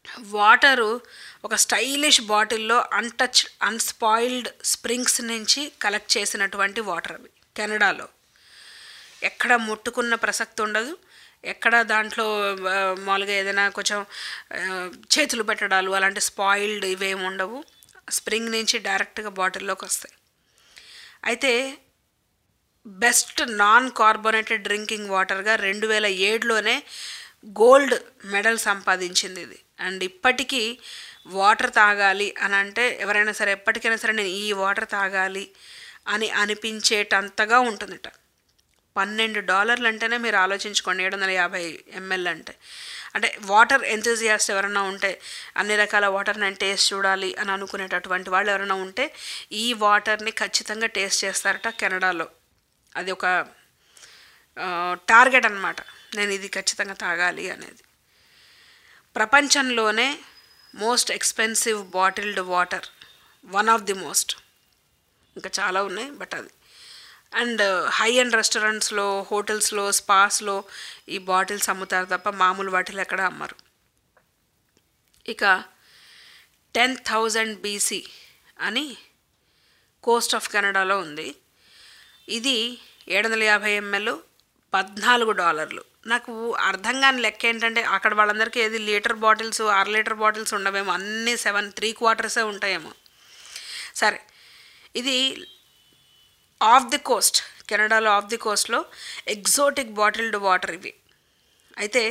[SPEAKER 4] వాటరు ఒక స్టైలిష్ బాటిల్లో అన్స్పాయిల్డ్ స్ప్రింగ్స్ నుంచి కలెక్ట్ చేసినటువంటి వాటర్ అవి కెనడాలో. ఎక్కడ ముట్టుకున్న ప్రసక్తి ఉండదు, ఎక్కడ దాంట్లో మామూలుగా ఏదైనా కొంచెం చేతులు పెట్టడాలు అలాంటి స్పాయిల్డ్ ఇవేమి ఉండవు. స్ప్రింగ్ నుంచి డైరెక్ట్గా బాటిల్లోకి వస్తాయి. అయితే బెస్ట్ నాన్ కార్బోనేటెడ్ డ్రింకింగ్ వాటర్గా 2007లోనే గోల్డ్ మెడల్ సంపాదించింది ఇది. అండ్ ఇప్పటికీ వాటర్ తాగాలి అని అంటే ఎవరైనా సరే ఎప్పటికైనా సరే నేను ఈ వాటర్ తాగాలి అని అనిపించేటంతగా ఉంటుందట. $12 అంటేనే మీరు ఆలోచించుకోండి, 750 ml అంటే వాటర్ ఎంతూజియాస్ట్ ఎవరైనా ఉంటే, అన్ని రకాల వాటర్ నేను టేస్ట్ చూడాలి అని అనుకునేటటువంటి వాళ్ళు ఎవరైనా ఉంటే ఈ వాటర్ని ఖచ్చితంగా టేస్ట్ చేస్తారట కెనడాలో. అది ఒక టార్గెట్ అన్నమాట, నేను ఇది ఖచ్చితంగా తాగాలి అనేది. ప్రపంచంలోనే most expensive bottled water, one of the most, ఇంకా చాలా ఉన్నాయి బట్ అది. అండ్ హై అండ్ రెస్టారెంట్స్లో, హోటల్స్లో, స్పాస్లో ఈ బాటిల్స్ అమ్ముతారు తప్ప మామూలు బాటిల్ ఎక్కడ అమ్మరు. ఇక 10,000 BC అని కోస్ట్ ఆఫ్ కెనడాలో ఉంది. ఇది 750 ml, $14. నాకు అర్థం కాని లెక్క ఏంటంటే అక్కడ వాళ్ళందరికీ ఏది లీటర్ బాటిల్స్ 6 లీటర్ బాటిల్స్ ఉండవేమో, అన్నీ 7 3/4 ఉంటాయేమో. సరే, ఇది ఆఫ్ ది కోస్ట్, కెనడాలో ఆఫ్ ది కోస్ట్లో ఎగ్జోటిక్ బాటిల్డ్ వాటర్ ఇవి. అయితే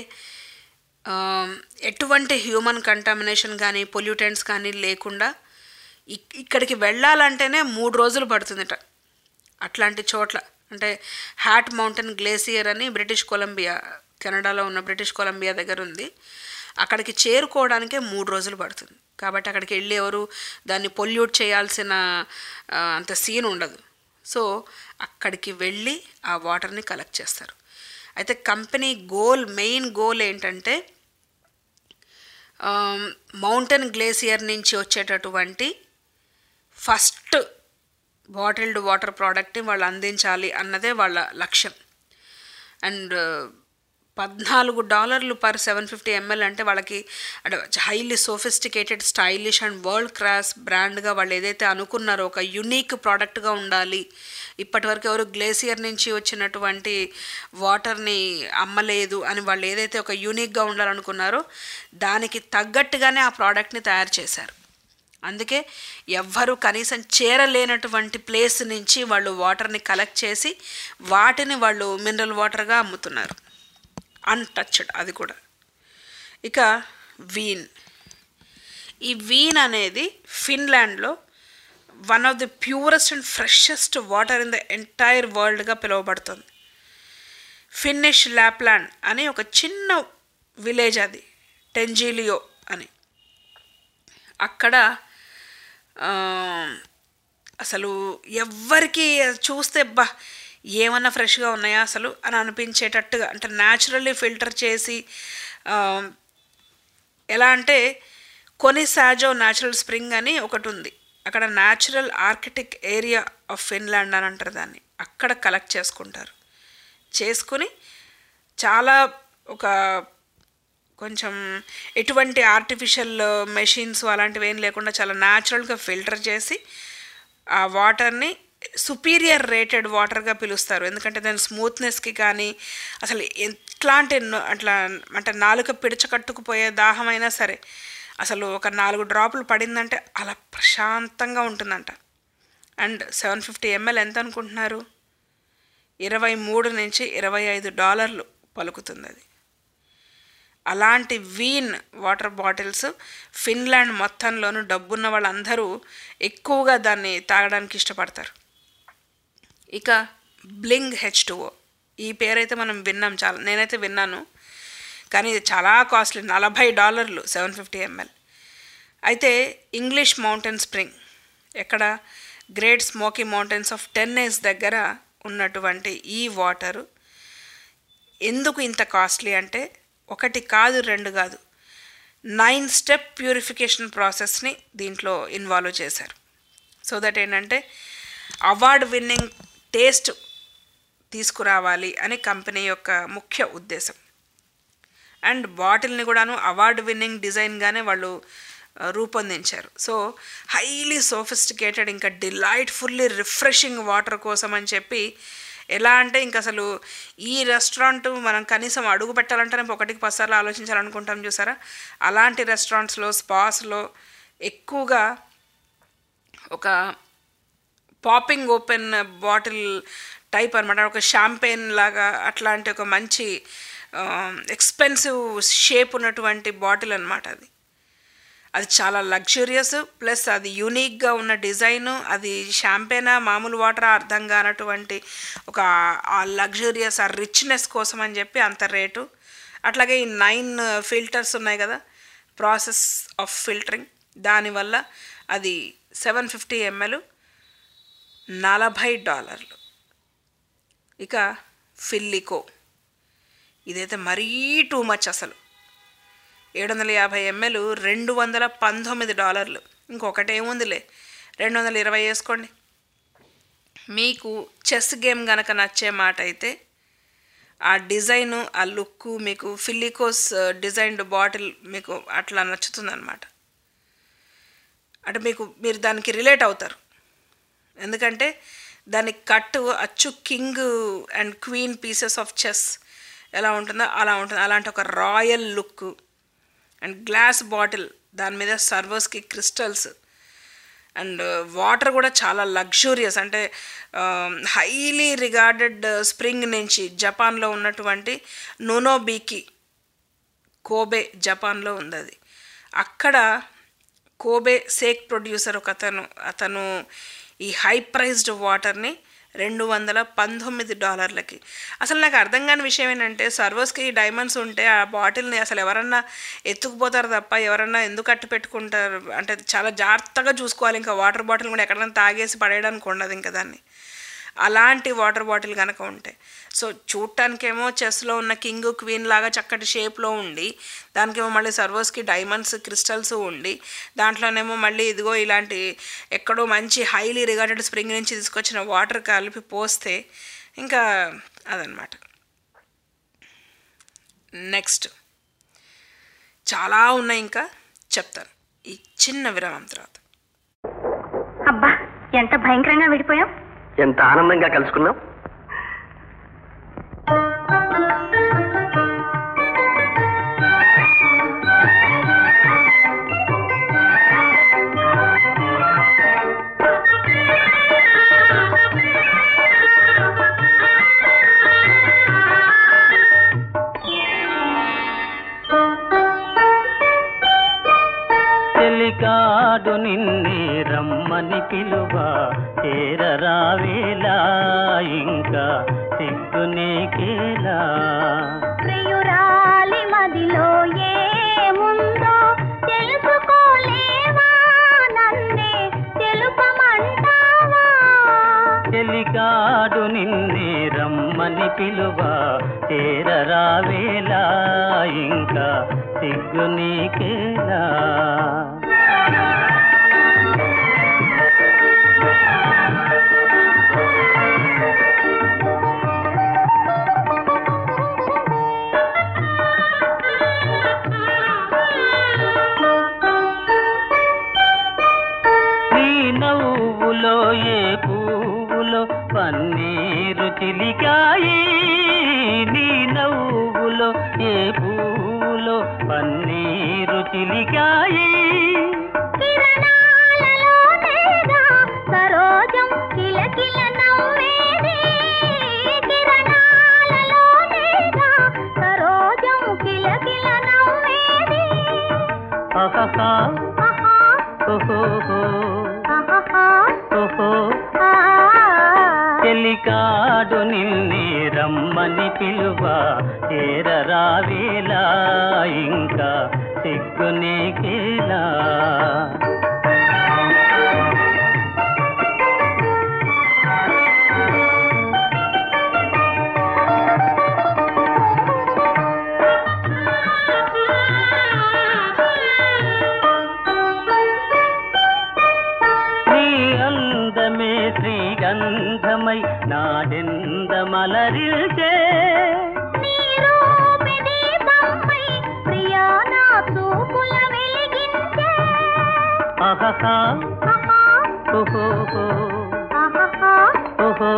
[SPEAKER 4] ఎటువంటి హ్యూమన్ కంటామినేషన్ కానీ పొల్యూటెంట్స్ కానీ లేకుండా ఇక్కడికి వెళ్ళాలంటేనే 3 రోజులు పడుతుందట. అట్లాంటి చోట్ల అంటే హ్యాట్ మౌంటైన్ గ్లేసియర్ అని బ్రిటిష్ కొలంబియా, కెనడాలో ఉన్న బ్రిటిష్ కొలంబియా దగ్గర ఉంది. అక్కడికి చేరుకోవడానికే 3 రోజులు పడుతుంది. కాబట్టి అక్కడికి వెళ్ళి ఎవరు దాన్ని పొల్యూట్ చేయాల్సిన అంత సీన్ ఉండదు. సో అక్కడికి వెళ్ళి ఆ వాటర్ని కలెక్ట్ చేస్తారు. అయితే కంపెనీ మెయిన్ గోల్ ఏంటంటే మౌంటైన్ గ్లేసియర్ నుంచి వచ్చేటటువంటి ఫస్ట్ బాటిల్డ్ వాటర్ ప్రోడక్ట్ని వాళ్ళు అందించాలి అన్నదే వాళ్ళ లక్ష్యం. అండ్ $14 per 750 ml అంటే వాళ్ళకి అంటే highly sophisticated, stylish and world class బ్రాండ్గా వాళ్ళు ఏదైతే అనుకున్నారో, ఒక యునీక్ ప్రోడక్ట్గా ఉండాలి, ఇప్పటివరకు ఎవరు గ్లేసియర్ నుంచి వచ్చినటువంటి వాటర్ని అమ్మలేదు అని వాళ్ళు ఏదైతే ఒక యూనిక్గా ఉండాలనుకున్నారో దానికి తగ్గట్టుగానే ఆ ప్రోడక్ట్ని తయారు చేశారు. అందుకే ఎవ్వరూ కనీసం చేరలేనటువంటి ప్లేస్ నుంచి వాళ్ళు వాటర్ని కలెక్ట్ చేసి వాటిని వాళ్ళు మినరల్ వాటర్గా అమ్ముతున్నారు, అన్టచ్డ్ అది కూడా. ఇక వీన్, ఈ వీన్ అనేది ఫిన్లాండ్లో one of the purest and freshest water in the entire వరల్డ్గా పిలువబడుతుంది. ఫిన్నిష్ లాప్లాండ్ అని ఒక చిన్న విలేజ్ అది, టెంజిలియో అని. అక్కడ అసలు ఎవ్వరికి చూస్తే ఏమన్నా ఫ్రెష్గా ఉన్నాయా అసలు అని అనిపించేటట్టుగా, అంటే న్యాచురల్లీ ఫిల్టర్ చేసి, ఎలా అంటే కొనిసాజో న్యాచురల్ స్ప్రింగ్ అని ఒకటి ఉంది అక్కడ, natural Arctic area of Finland అని అంటారు దాన్ని. అక్కడ కలెక్ట్ చేసుకుని చాలా ఒక కొంచెం ఎటువంటి ఆర్టిఫిషియల్ మెషిన్స్ అలాంటివి ఏం లేకుండా చాలా న్యాచురల్గా ఫిల్టర్ చేసి ఆ వాటర్ని సుపీరియర్ రేటెడ్ వాటర్గా పిలుస్తారు. ఎందుకంటే దాని స్మూత్నెస్కి కానీ అసలు ఎట్లాంటి అట్లా అంటే నాలుక పిడచకట్టుకుపోయే దాహమైనా సరే అసలు ఒక 4 డ్రాపులు పడిందంటే అలా ప్రశాంతంగా ఉంటుందంట. అండ్ 750 ml ఎంత అనుకుంటున్నారు? $23 నుంచి $25 పలుకుతుంది అది. అలాంటి వీన్ వాటర్ బాటిల్స్ ఫిన్లాండ్ మొత్తంలోనూ డబ్బున్న వాళ్ళందరూ ఎక్కువగా దాన్ని తాగడానికి ఇష్టపడతారు. ఇక బ్లింగ్ H2O, ఈ పేరైతే మనం విన్నాం, చాలా నేనైతే విన్నాను, కానీ ఇది చాలా కాస్ట్లీ, $40 750 ml. అయితే ఇంగ్లీష్ మౌంటైన్ స్ప్రింగ్, ఎక్కడ Great Smoky Mountains of Tennessee దగ్గర ఉన్నటువంటి ఈ వాటరు ఎందుకు ఇంత కాస్ట్లీ అంటే, 1 కాదు 2 కాదు 9 స్టెప్ ప్యూరిఫికేషన్ ప్రాసెస్ని దీంట్లో ఇన్వాల్వ్ చేశారు. సో దట్ ఏంటంటే అవార్డ్ విన్నింగ్ టేస్ట్ తీసుకురావాలి అని కంపెనీ యొక్క ముఖ్య ఉద్దేశం. అండ్ బాటిల్ని కూడాను అవార్డు విన్నింగ్ డిజైన్గానే వాళ్ళు రూపొందించారు. సో హైలీ సోఫిస్టికేటెడ్, ఇంకా డిలైట్ఫుల్లీ రిఫ్రెషింగ్ వాటర్ కోసం అని చెప్పి, ఎలా అంటే ఇంక అసలు ఈ రెస్టారెంట్ మనం కనీసం అడుగు పెట్టాలంటేనే ఒకటికి 10 సార్లు ఆలోచించాలనుకుంటాం చూసారా. అలాంటి రెస్టారెంట్స్లో, స్పాస్లో ఎక్కువగా ఒక పాపింగ్ ఓపెన్ బాటిల్ టైప్ అనమాట, ఒక షాంపెయిన్ లాగా అట్లాంటి ఒక మంచి ఎక్స్పెన్సివ్ షేప్ ఉన్నటువంటి బాటిల్ అనమాట అది. అది చాలా లగ్జూరియస్, ప్లస్ అది యూనిక్గా ఉన్న డిజైను, అది షాంపెయినా మామూలు వాటరా అర్థం కానటువంటి ఒక ఆ లగ్జూరియస్, ఆ రిచ్నెస్ కోసం అని చెప్పి అంత రేటు. అట్లాగే ఈ 9 ఫిల్టర్స్ ఉన్నాయి కదా, ప్రాసెస్ ఆఫ్ ఫిల్టరింగ్, దానివల్ల అది 750 ml $40. ఇక ఫిల్లికో, ఇదైతే మరీ టూ మచ్ అసలు, 750 ml $219. ఇంకొకటి ఏముందిలే, 220 వేసుకోండి. మీకు చెస్ గేమ్ కనుక నచ్చే మాట అయితే ఆ డిజైను, ఆ లుక్కు, మీకు ఫిల్లికోస్ డిజైన్డ్ బాటిల్ మీకు అట్లా నచ్చుతుందన్నమాట. అంటే మీరు దానికి రిలేట్ అవుతారు, ఎందుకంటే దాని కట్ అచ్చు king and queen pieces of chess ఎలా ఉంటుందో అలా ఉంటుంది. అలాంటి ఒక royal look and glass bottle, దాని మీద సర్వర్స్కి క్రిస్టల్స్, అండ్ వాటర్ కూడా చాలా లగ్జూరియస్. అంటే హైలీ రిగార్డెడ్ స్ప్రింగ్ నుంచి జపాన్లో ఉన్నటువంటి నోనోబీకి, కోబే జపాన్లో ఉంది అది. అక్కడ కోబే సేక్ ప్రొడ్యూసర్ ఒక అతను ఈ హై ప్రైజ్డ్ వాటర్ని $219. అసలు నాకు అర్థం కాని విషయం ఏంటంటే, సర్వర్స్కి డైమండ్స్ ఉంటే ఆ బాటిల్ని అసలు ఎవరన్నా ఎత్తుకుపోతారు తప్ప ఎవరన్నా ఎందుకు కట్టు పెట్టుకుంటారు అంటే చాలా జాగ్రత్తగా చూసుకోవాలి. ఇంకా వాటర్ బాటిల్ కూడా ఎక్కడైనా తాగేసి పడేయడానికి ఉండదు ఇంకా దాన్ని. అలాంటి వాటర్ బాటిల్ కనుక ఉంటే, సో చూడటానికేమో చెస్లో ఉన్న కింగ్ క్వీన్ లాగా చక్కటి షేప్లో ఉండి, దానికేమో మళ్ళీ సర్వర్స్కి డైమండ్స్ క్రిస్టల్స్ ఉండి, దాంట్లోనేమో మళ్ళీ ఇదిగో ఇలాంటి ఎక్కడో మంచి హైలీ రిగార్డెడ్ స్ప్రింగ్ నుంచి తీసుకొచ్చిన వాటర్ కలిపి పోస్తే ఇంకా అదనమాట. నెక్స్ట్ చాలా ఉన్నాయి, ఇంకా చెప్తాను ఈ చిన్న విరామం తర్వాత.
[SPEAKER 5] అబ్బా ఎంత భయంకరంగా విడిపోయాం,
[SPEAKER 11] ఎంత ఆనందంగా కలుసుకున్నాం.
[SPEAKER 12] చెలికాడు నిన్నే రమ్మని పిలువ చేరరావేలా, ఇంకా సిగ్గు నీకేలా.
[SPEAKER 5] ప్రియురాలి మదిలో ఏముందో తెలుసుకోలేవా, నన్నే తెలుపమంటావా.
[SPEAKER 12] చెలికాడు నిన్నే రమ్మని పిలువ చేరరావేలా, ఇంకా సిగ్గు నీకేలా. నవ్వులో ఏ పువ్వులో పన్నీరు చిలికాయి, నీ నవ్వులో ఏ పువ్వులో పన్నీరు చిలికాయి.
[SPEAKER 5] సరోజం కిలకిల నవ్వేది, కిరణాలలోనేగా సరోజం కిలకిల నవ్వేది.
[SPEAKER 12] ఆహా ఓహో చెలికాడు నిన్నే రమ్మని పిలువ చేరరావేలా, ఇంకా సిగ్గు నీకేలా. శ్రీగంధమై నాడెంద మలరిల్చే,
[SPEAKER 5] నీ రూపి దీపమై
[SPEAKER 12] ఆహా ఓహో ఓహో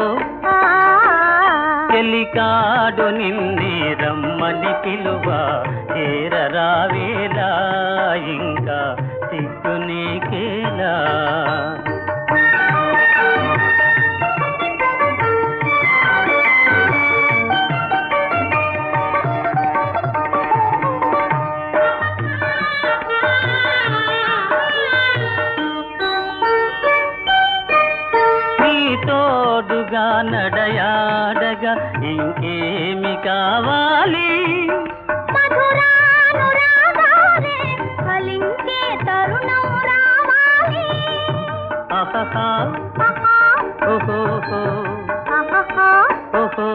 [SPEAKER 12] చెలికాడు నిన్నే రమ్మని పిలువ చేరరావేలా ఇంకా సిగ్గునేకేలా తోడుగా నడయాడగా ఇంకేమి కావాలి
[SPEAKER 5] మధురానురాగాలే ఫలించే తరుణం రావాలి
[SPEAKER 12] ఆహా ఓహో ఓహో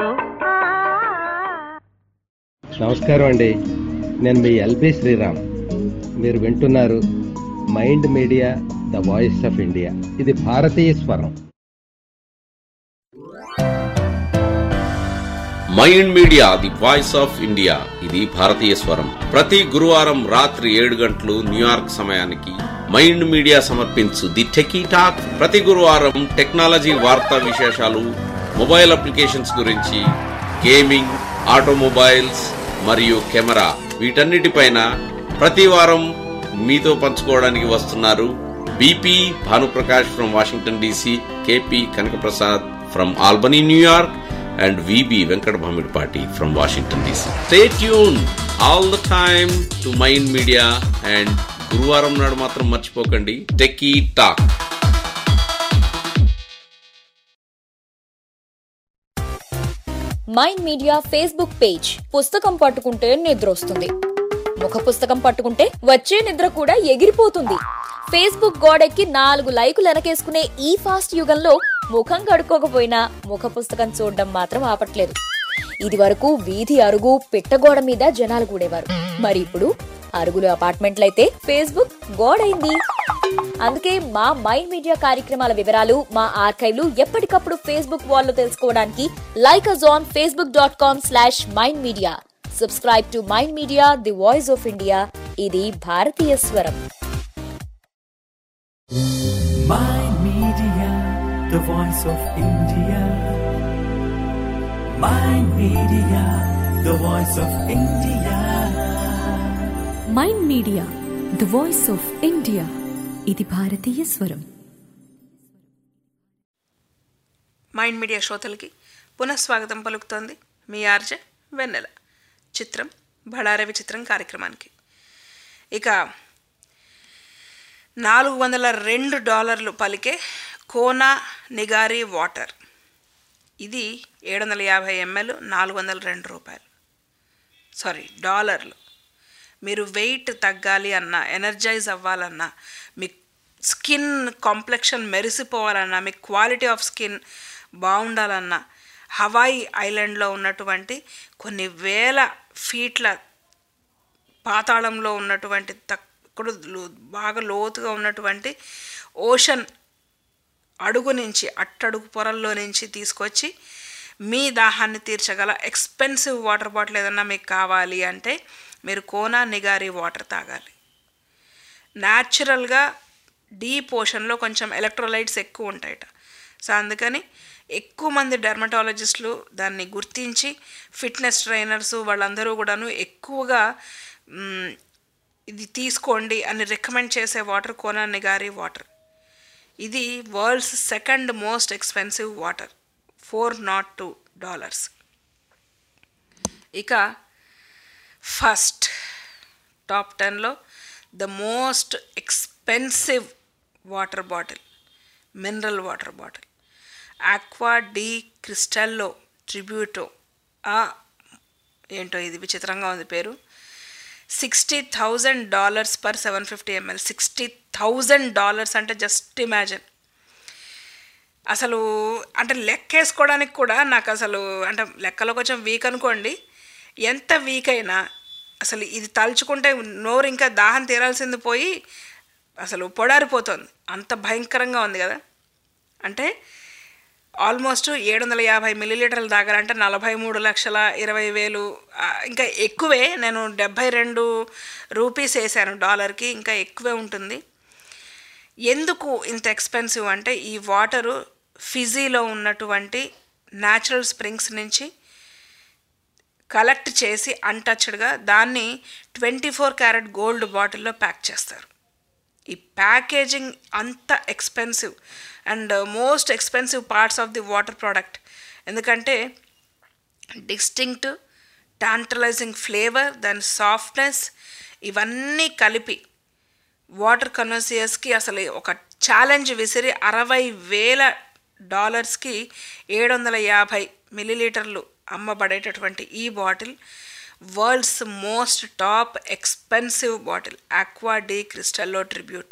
[SPEAKER 13] నమస్కారం అండి, నేను మీ ఎల్బి శ్రీరామ్. మీరు వింటున్నారు Mind Media the voice of India. ఇది భారతీయ స్వరం.
[SPEAKER 14] Mind Media the voice of India, ఇది భారతీయ స్వరం. ప్రతి గురువారం రాత్రి 7 గంటలు న్యూయార్క్ సమయానికి మైండ్ మీడియా సమర్పించు ది టెకీ టాక్. ప్రతి గురువారం టెక్నాలజీ వార్తా విశేషాలు, మొబైల్ అప్లికేషన్స్ గురించి, గేమింగ్, ఆటోమొబైల్స్ మరియు కెమెరా, వీటన్నిటిపైన ప్రతి వారం మీతో పంచుకోవడానికి వస్తున్నారు BP Bhanuprakash from Washington DC, KP Kanakaprasad from Albany New York, and VB Venkat Bhamidpati from Washington DC. Stay tuned all the time to Mind Media, and గురువారం నాడు మాత్రం మర్చిపోకండి Techie Talk.
[SPEAKER 8] Mind Media Facebook page. పుస్తకం పట్టుకుంటే నిద్ర వస్తుంది, ముఖ పుస్తకం పట్టుకుంటే వచ్చే నిద్ర కూడా ఎగిరిపోతుంది. ఫేస్బుక్ గోడెక్కి 4 లైకులు వెనకేసుకునే ఈ ఫాస్ట్ యుగంలో ముఖం కడుక్కోకపోయినా ముఖ పుస్తకం చూడడం మాత్రం ఆపట్లేదు. ఇది వరకు వీధి అరుగు పిట్టగోడ మీద జనాలు కూడేవారు, మరి ఇప్పుడు అరుగులు అపార్ట్మెంట్లయితే ఫేస్బుక్ గోడైంది. అందుకే మా మైండ్ మీడియా కార్యక్రమాల వివరాలు, మా ఆర్కైవ్లు ఎప్పటికప్పుడు ఫేస్బుక్ వాల్లో తెలుసుకోవడానికి like us on facebook.com/mindmedia. Subscribe to Mind Media the voice of India. ఇది భారతీయ స్వరం.
[SPEAKER 1] Mind Media, the voice of India. Mind Media, the voice of India.
[SPEAKER 2] Mind Media the voice of India. ఇది భారతీయ స్వరం.
[SPEAKER 4] Mind media శ్రోతలకి పునఃస్వాగతం పలుకుతోంది మీ RJ వెన్నెల. చిత్రం బళారవి చిత్రం కార్యక్రమానికి. ఇక $402 పలికే కోనా నిగారి వాటర్, ఇది 750 ml, $402. డాలర్లు. మీరు వెయిట్ తగ్గాలి అన్నా, ఎనర్జైజ్ అవ్వాలన్నా, మీ స్కిన్ కాంప్లెక్షన్ మెరిసిపోవాలన్నా, మీ క్వాలిటీ ఆఫ్ స్కిన్ బాగుండాలన్నా, హవాయి ఐలాండ్లో ఉన్నటువంటి కొన్ని వేల ఫీట్ల పాతాళంలో ఉన్నటువంటి బాగా లోతుగా ఉన్నటువంటి ఓషన్ అడుగు నుంచి, అట్టడుగు పొరల్లో నుంచి తీసుకొచ్చి మీ దాహాన్ని తీర్చగల ఎక్స్పెన్సివ్ వాటర్ బాటిల్ ఏదన్నా మీకు కావాలి అంటే మీరు కోనా నిగారి వాటర్ తాగాలి. న్యాచురల్గా డీప్ ఓషన్లో కొంచెం ఎలక్ట్రోలైట్స్ ఎక్కువ ఉంటాయట. సో అందుకని ఎక్కువ మంది డెర్మటాలజిస్టులు దాన్ని గుర్తించి, ఫిట్నెస్ ట్రైనర్స్ వాళ్ళందరూ కూడాను ఎక్కువగా ఇది తీసుకోండి అని రికమెండ్ చేసే వాటర్ కోనా నిగారి వాటర్. ఇది world's 2nd most expensive water, $402. ఇక ఫస్ట్ టాప్ 10లో the most expensive water bottle, mineral water bottle, Acqua di Cristallo Tributo. ఏంటో ఇది విచిత్రంగా ఉంది పేరు. $60,000 per 750 ml. $60,000 అంటే జస్ట్ ఇమాజిన్. అసలు అంటే లెక్కేసుకోవడానికి కూడా నాకు అసలు, అంటే లెక్కలో కొంచెం వీక్ అనుకోండి, ఎంత వీక్ అయినా అసలు ఇది తలుచుకుంటే నోరు ఇంకా దాహం తీరాల్సింది పోయి అసలు పొడారిపోతుంది, అంత భయంకరంగా ఉంది కదా. అంటే ఆల్మోస్ట్ 750 మిల్లీలీటర్లు తాగాలంటే 43,20,000, ఇంకా ఎక్కువే. నేను $72 వేసాను డాలర్కి, ఇంకా ఎక్కువే ఉంటుంది. ఎందుకు ఇంత ఎక్స్పెన్సివ్ అంటే ఈ వాటరు ఫిజీలో ఉన్నటువంటి న్యాచురల్ స్ప్రింగ్స్ నుంచి కలెక్ట్ చేసి అన్టచ్డ్గా దాన్ని 24 క్యారెట్ గోల్డ్ బాటిల్లో ప్యాక్ చేస్తారు. ఈ ప్యాకేజింగ్ అంత expensive and most expensive parts of the water product. ఎందుకంటే డిస్టింక్ట్ టాంటలైజింగ్ ఫ్లేవర్, దాని సాఫ్ట్నెస్, ఇవన్నీ కలిపి వాటర్ కన్వర్సియర్స్కి అసలు ఒక ఛాలెంజ్ విసిరి $60,000 750 మిల్లీలీటర్లు అమ్మబడేటటువంటి ఈ bottle world's most top expensive bottle Acqua di Cristallo Tribute.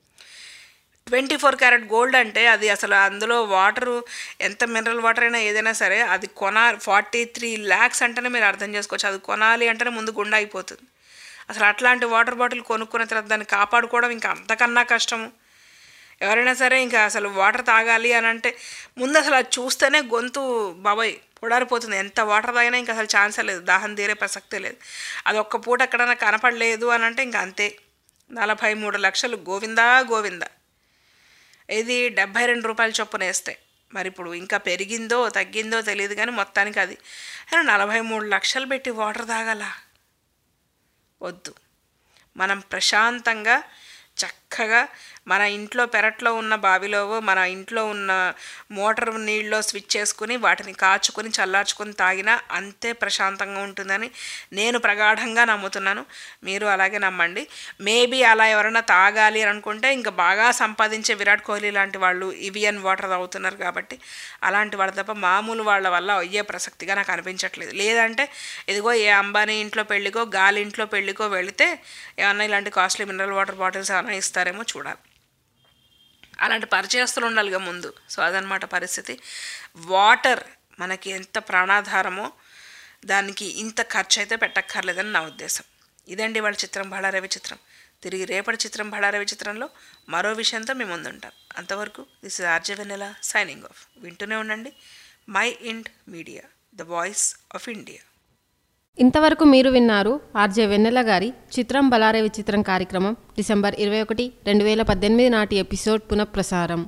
[SPEAKER 4] 24 carat gold అంటే అది అసలు అందులో వాటరు ఎంత మినరల్ వాటర్ అయినా ఏదైనా సరే అది 43 lakhs అంటేనే మీరు అర్థం చేసుకోవచ్చు. అది కొనాలి అంటేనే ముందు గుండె అయిపోతుంది. అసలు అట్లాంటి వాటర్ బాటిల్ కొనుక్కున్న తర్వాత దాన్ని కాపాడుకోవడం ఇంకా అంతకన్నా కష్టము. ఎవరైనా సరే ఇంకా అసలు వాటర్ తాగాలి అని అంటే ముందు అసలు అది చూస్తేనే గొంతు బాబాయ్ పొడారిపోతుంది. ఎంత వాటర్ తాగినా ఇంకా అసలు ఛాన్సే లేదు, దాహం తీరే ప్రసక్తే లేదు. అది ఒక్క పూట ఎక్కడైనా కనపడలేదు అని అంటే ఇంకా అంతే. 43 లక్షలు గోవిందా గోవిందా. ఇది $72 చొప్పున వేస్తే మరి ఇప్పుడు ఇంకా పెరిగిందో తగ్గిందో తెలియదు కానీ మొత్తానికి అది 43 లక్షలు పెట్టి వాటర్ తాగాల. వద్దు. మనం ప్రశాంతంగా చక్కగా మన ఇంట్లో పెరట్లో ఉన్న బావిలో మన ఇంట్లో ఉన్న మోటార్ నీళ్ళలో స్విచ్ చేసుకుని వాటిని కాచుకొని చల్లార్చుకొని తాగినా అంతే ప్రశాంతంగా ఉంటుందని నేను ప్రగాఢంగా నమ్ముతున్నాను. మీరు అలాగే నమ్మండి. మేబీ అలా ఎవరైనా తాగాలి అని అనుకుంటే ఇంకా బాగా సంపాదించే విరాట్ కోహ్లీ లాంటి వాళ్ళు ఇవియన్ వాటర్ తాగుతున్నారు కాబట్టి అలాంటి వాళ్ళ తప్ప మామూలు వాళ్ళ వల్ల అయ్యే ప్రసక్తిగా నాకు అనిపించట్లేదు. లేదంటే ఇదిగో ఏ అంబానీ ఇంట్లో పెళ్ళికో గాలి ఇంట్లో పెళ్ళికో వెళితే ఏమన్నా ఇలాంటి కాస్ట్లీ మినరల్ వాటర్ బాటిల్స్ ఏమైనా ఇస్తారేమో చూడాలి. అలాంటి పరిచయస్తులు ఉండాలిగా ముందు. సో అదనమాట పరిస్థితి. వాటర్ మనకి ఎంత ప్రాణాధారమో దానికి ఇంత ఖర్చు అయితే పెట్టక్కర్లేదని నా ఉద్దేశం. ఇదండి వాళ్ళ చిత్రం బళారే విచిత్రం. తిరిగి రేపటి చిత్రం బళారే విచిత్రంలో మరో విషయంతో మేము ముందుంటాం. అంతవరకు this is RJ Vennela signing off. వింటూనే ఉండండి Mind Media, the voice of India.
[SPEAKER 3] ఇంతవరకు మీరు విన్నారు ఆర్జే వెన్నెల గారి చిత్రం బలారే విచిత్రం కార్యక్రమం డిసెంబర్ 21, 2018 నాటి ఎపిసోడ్ పునఃప్రసారం.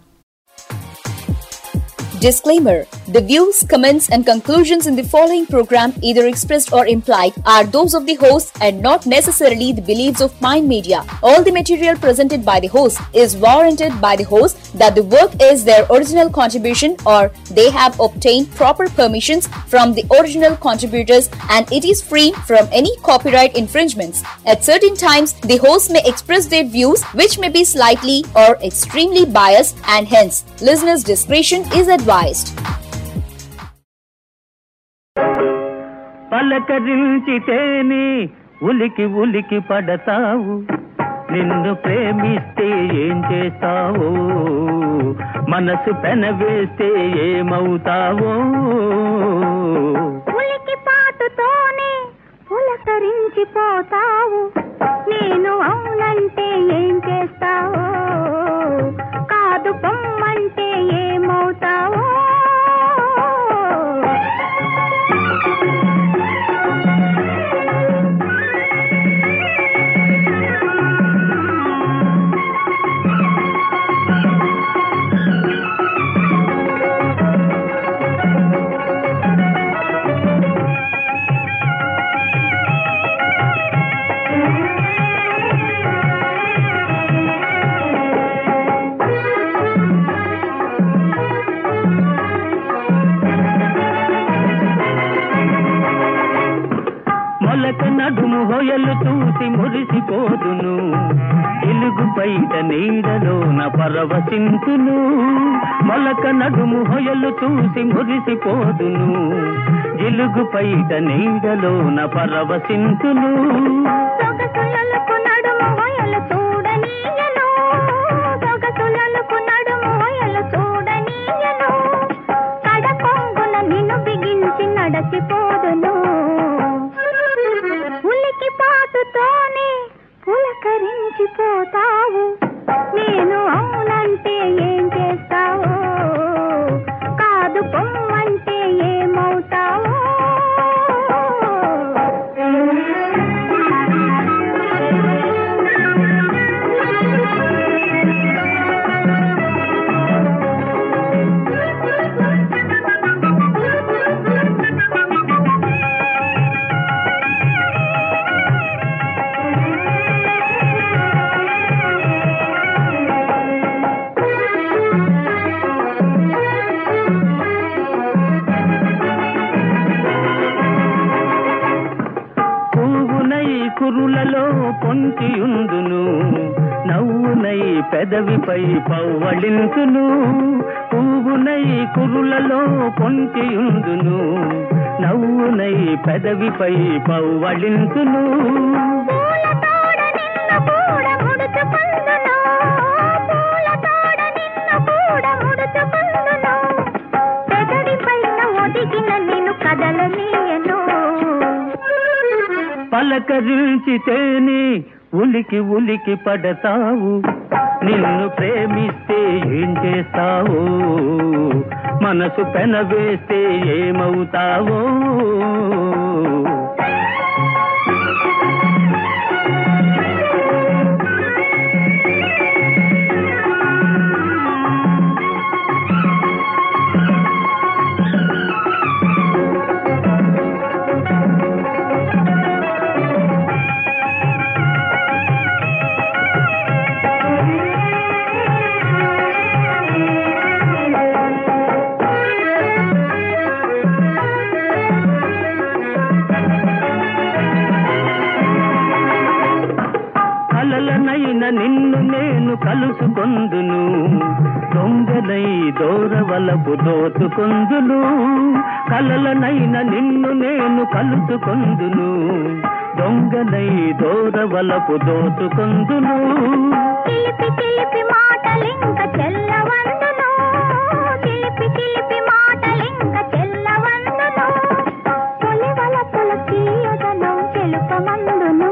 [SPEAKER 8] Disclaimer: the views, comments and conclusions in the following program either expressed or implied are those of the host and not necessarily the beliefs of Mind Media. All the material presented by the host is warranted by the host that the work is their original contribution or they have obtained proper permissions from the original contributors and it is free from any copyright infringements. At certain times, the host may express their views which may be slightly or extremely biased and hence listeners' discretion is advised.
[SPEAKER 12] పలకరించితేనే ఉలికి ఉలికి పడతావు, నిన్ను ప్రేమిస్తే ఏం చేస్తావో, మనసు పెనవేస్తే ఏమవుతావో.
[SPEAKER 5] ఉలికి పాటుతోనే పులకరించిపోతావు, నేను అవునంటే ఏం చేస్తావో, కాదు పొమ్మంటే ఏమవుతావో.
[SPEAKER 12] మొలక నడుము హొయలు చూసి మురిసిపోదును, ఇలుగు పైట నీడలోన పరవశించును. మొలక నడుము హొయలు చూసి మురిసిపోదును, ఇలుగు పైట నీడలోన పరవశించును.
[SPEAKER 5] సొగసులకు నడుము హొయలు చూడనీయను, సొగసులకు నడుము హొయలు చూడనీయను, కడకొంగున నిన్ను బిగించి నడచిపోదును. ఉలికి పాటుతోనే పులకరించిపోతావు, నేను అవునంటే ఏం చేస్తావో, కాదు పొమ్మంటే ఏమవుతావో.
[SPEAKER 12] పెదవిపై పవ్వళింతును, పువ్వునై కురులలో పొంచియుందును, నవ్వునై పెదవిపై పవ్వళింతును. పలకరించితేనే ఉలికి ఉలికి పడతావు, నిన్ను ప్రేమిస్తే ఏం చేస్తావో, మనసు పెనవేస్తే ఏమవుతావో. నిన్ను నేను కలుసుకొందును, దొంగనై దూరవలపు దోచుకొందును, కలలనైన నిన్ను నేను కలుసుకొందును, దొంగనై దూరవలపు దోచుకొందును.
[SPEAKER 5] చిలిపి చిలిపి మాటలింక చెల్లవందును, చిలిపి చిలిపి మాటలింక చెల్లవందును, తొలివలపుల తీయదనం చెలుపమందును.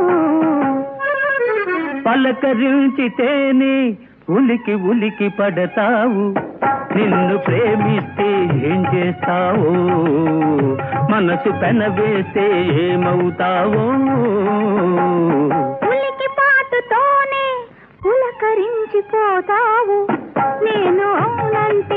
[SPEAKER 12] పలకరించితేనే ఉలికి ఉలికి పడతావు, నిన్ను ప్రేమిస్తే ఏం చేస్తావో, మనసు పెనవేస్తే ఏమవుతావో.
[SPEAKER 5] ఉలికి పాటుతోనే పులకరించిపోతావు, నేను అవునంటే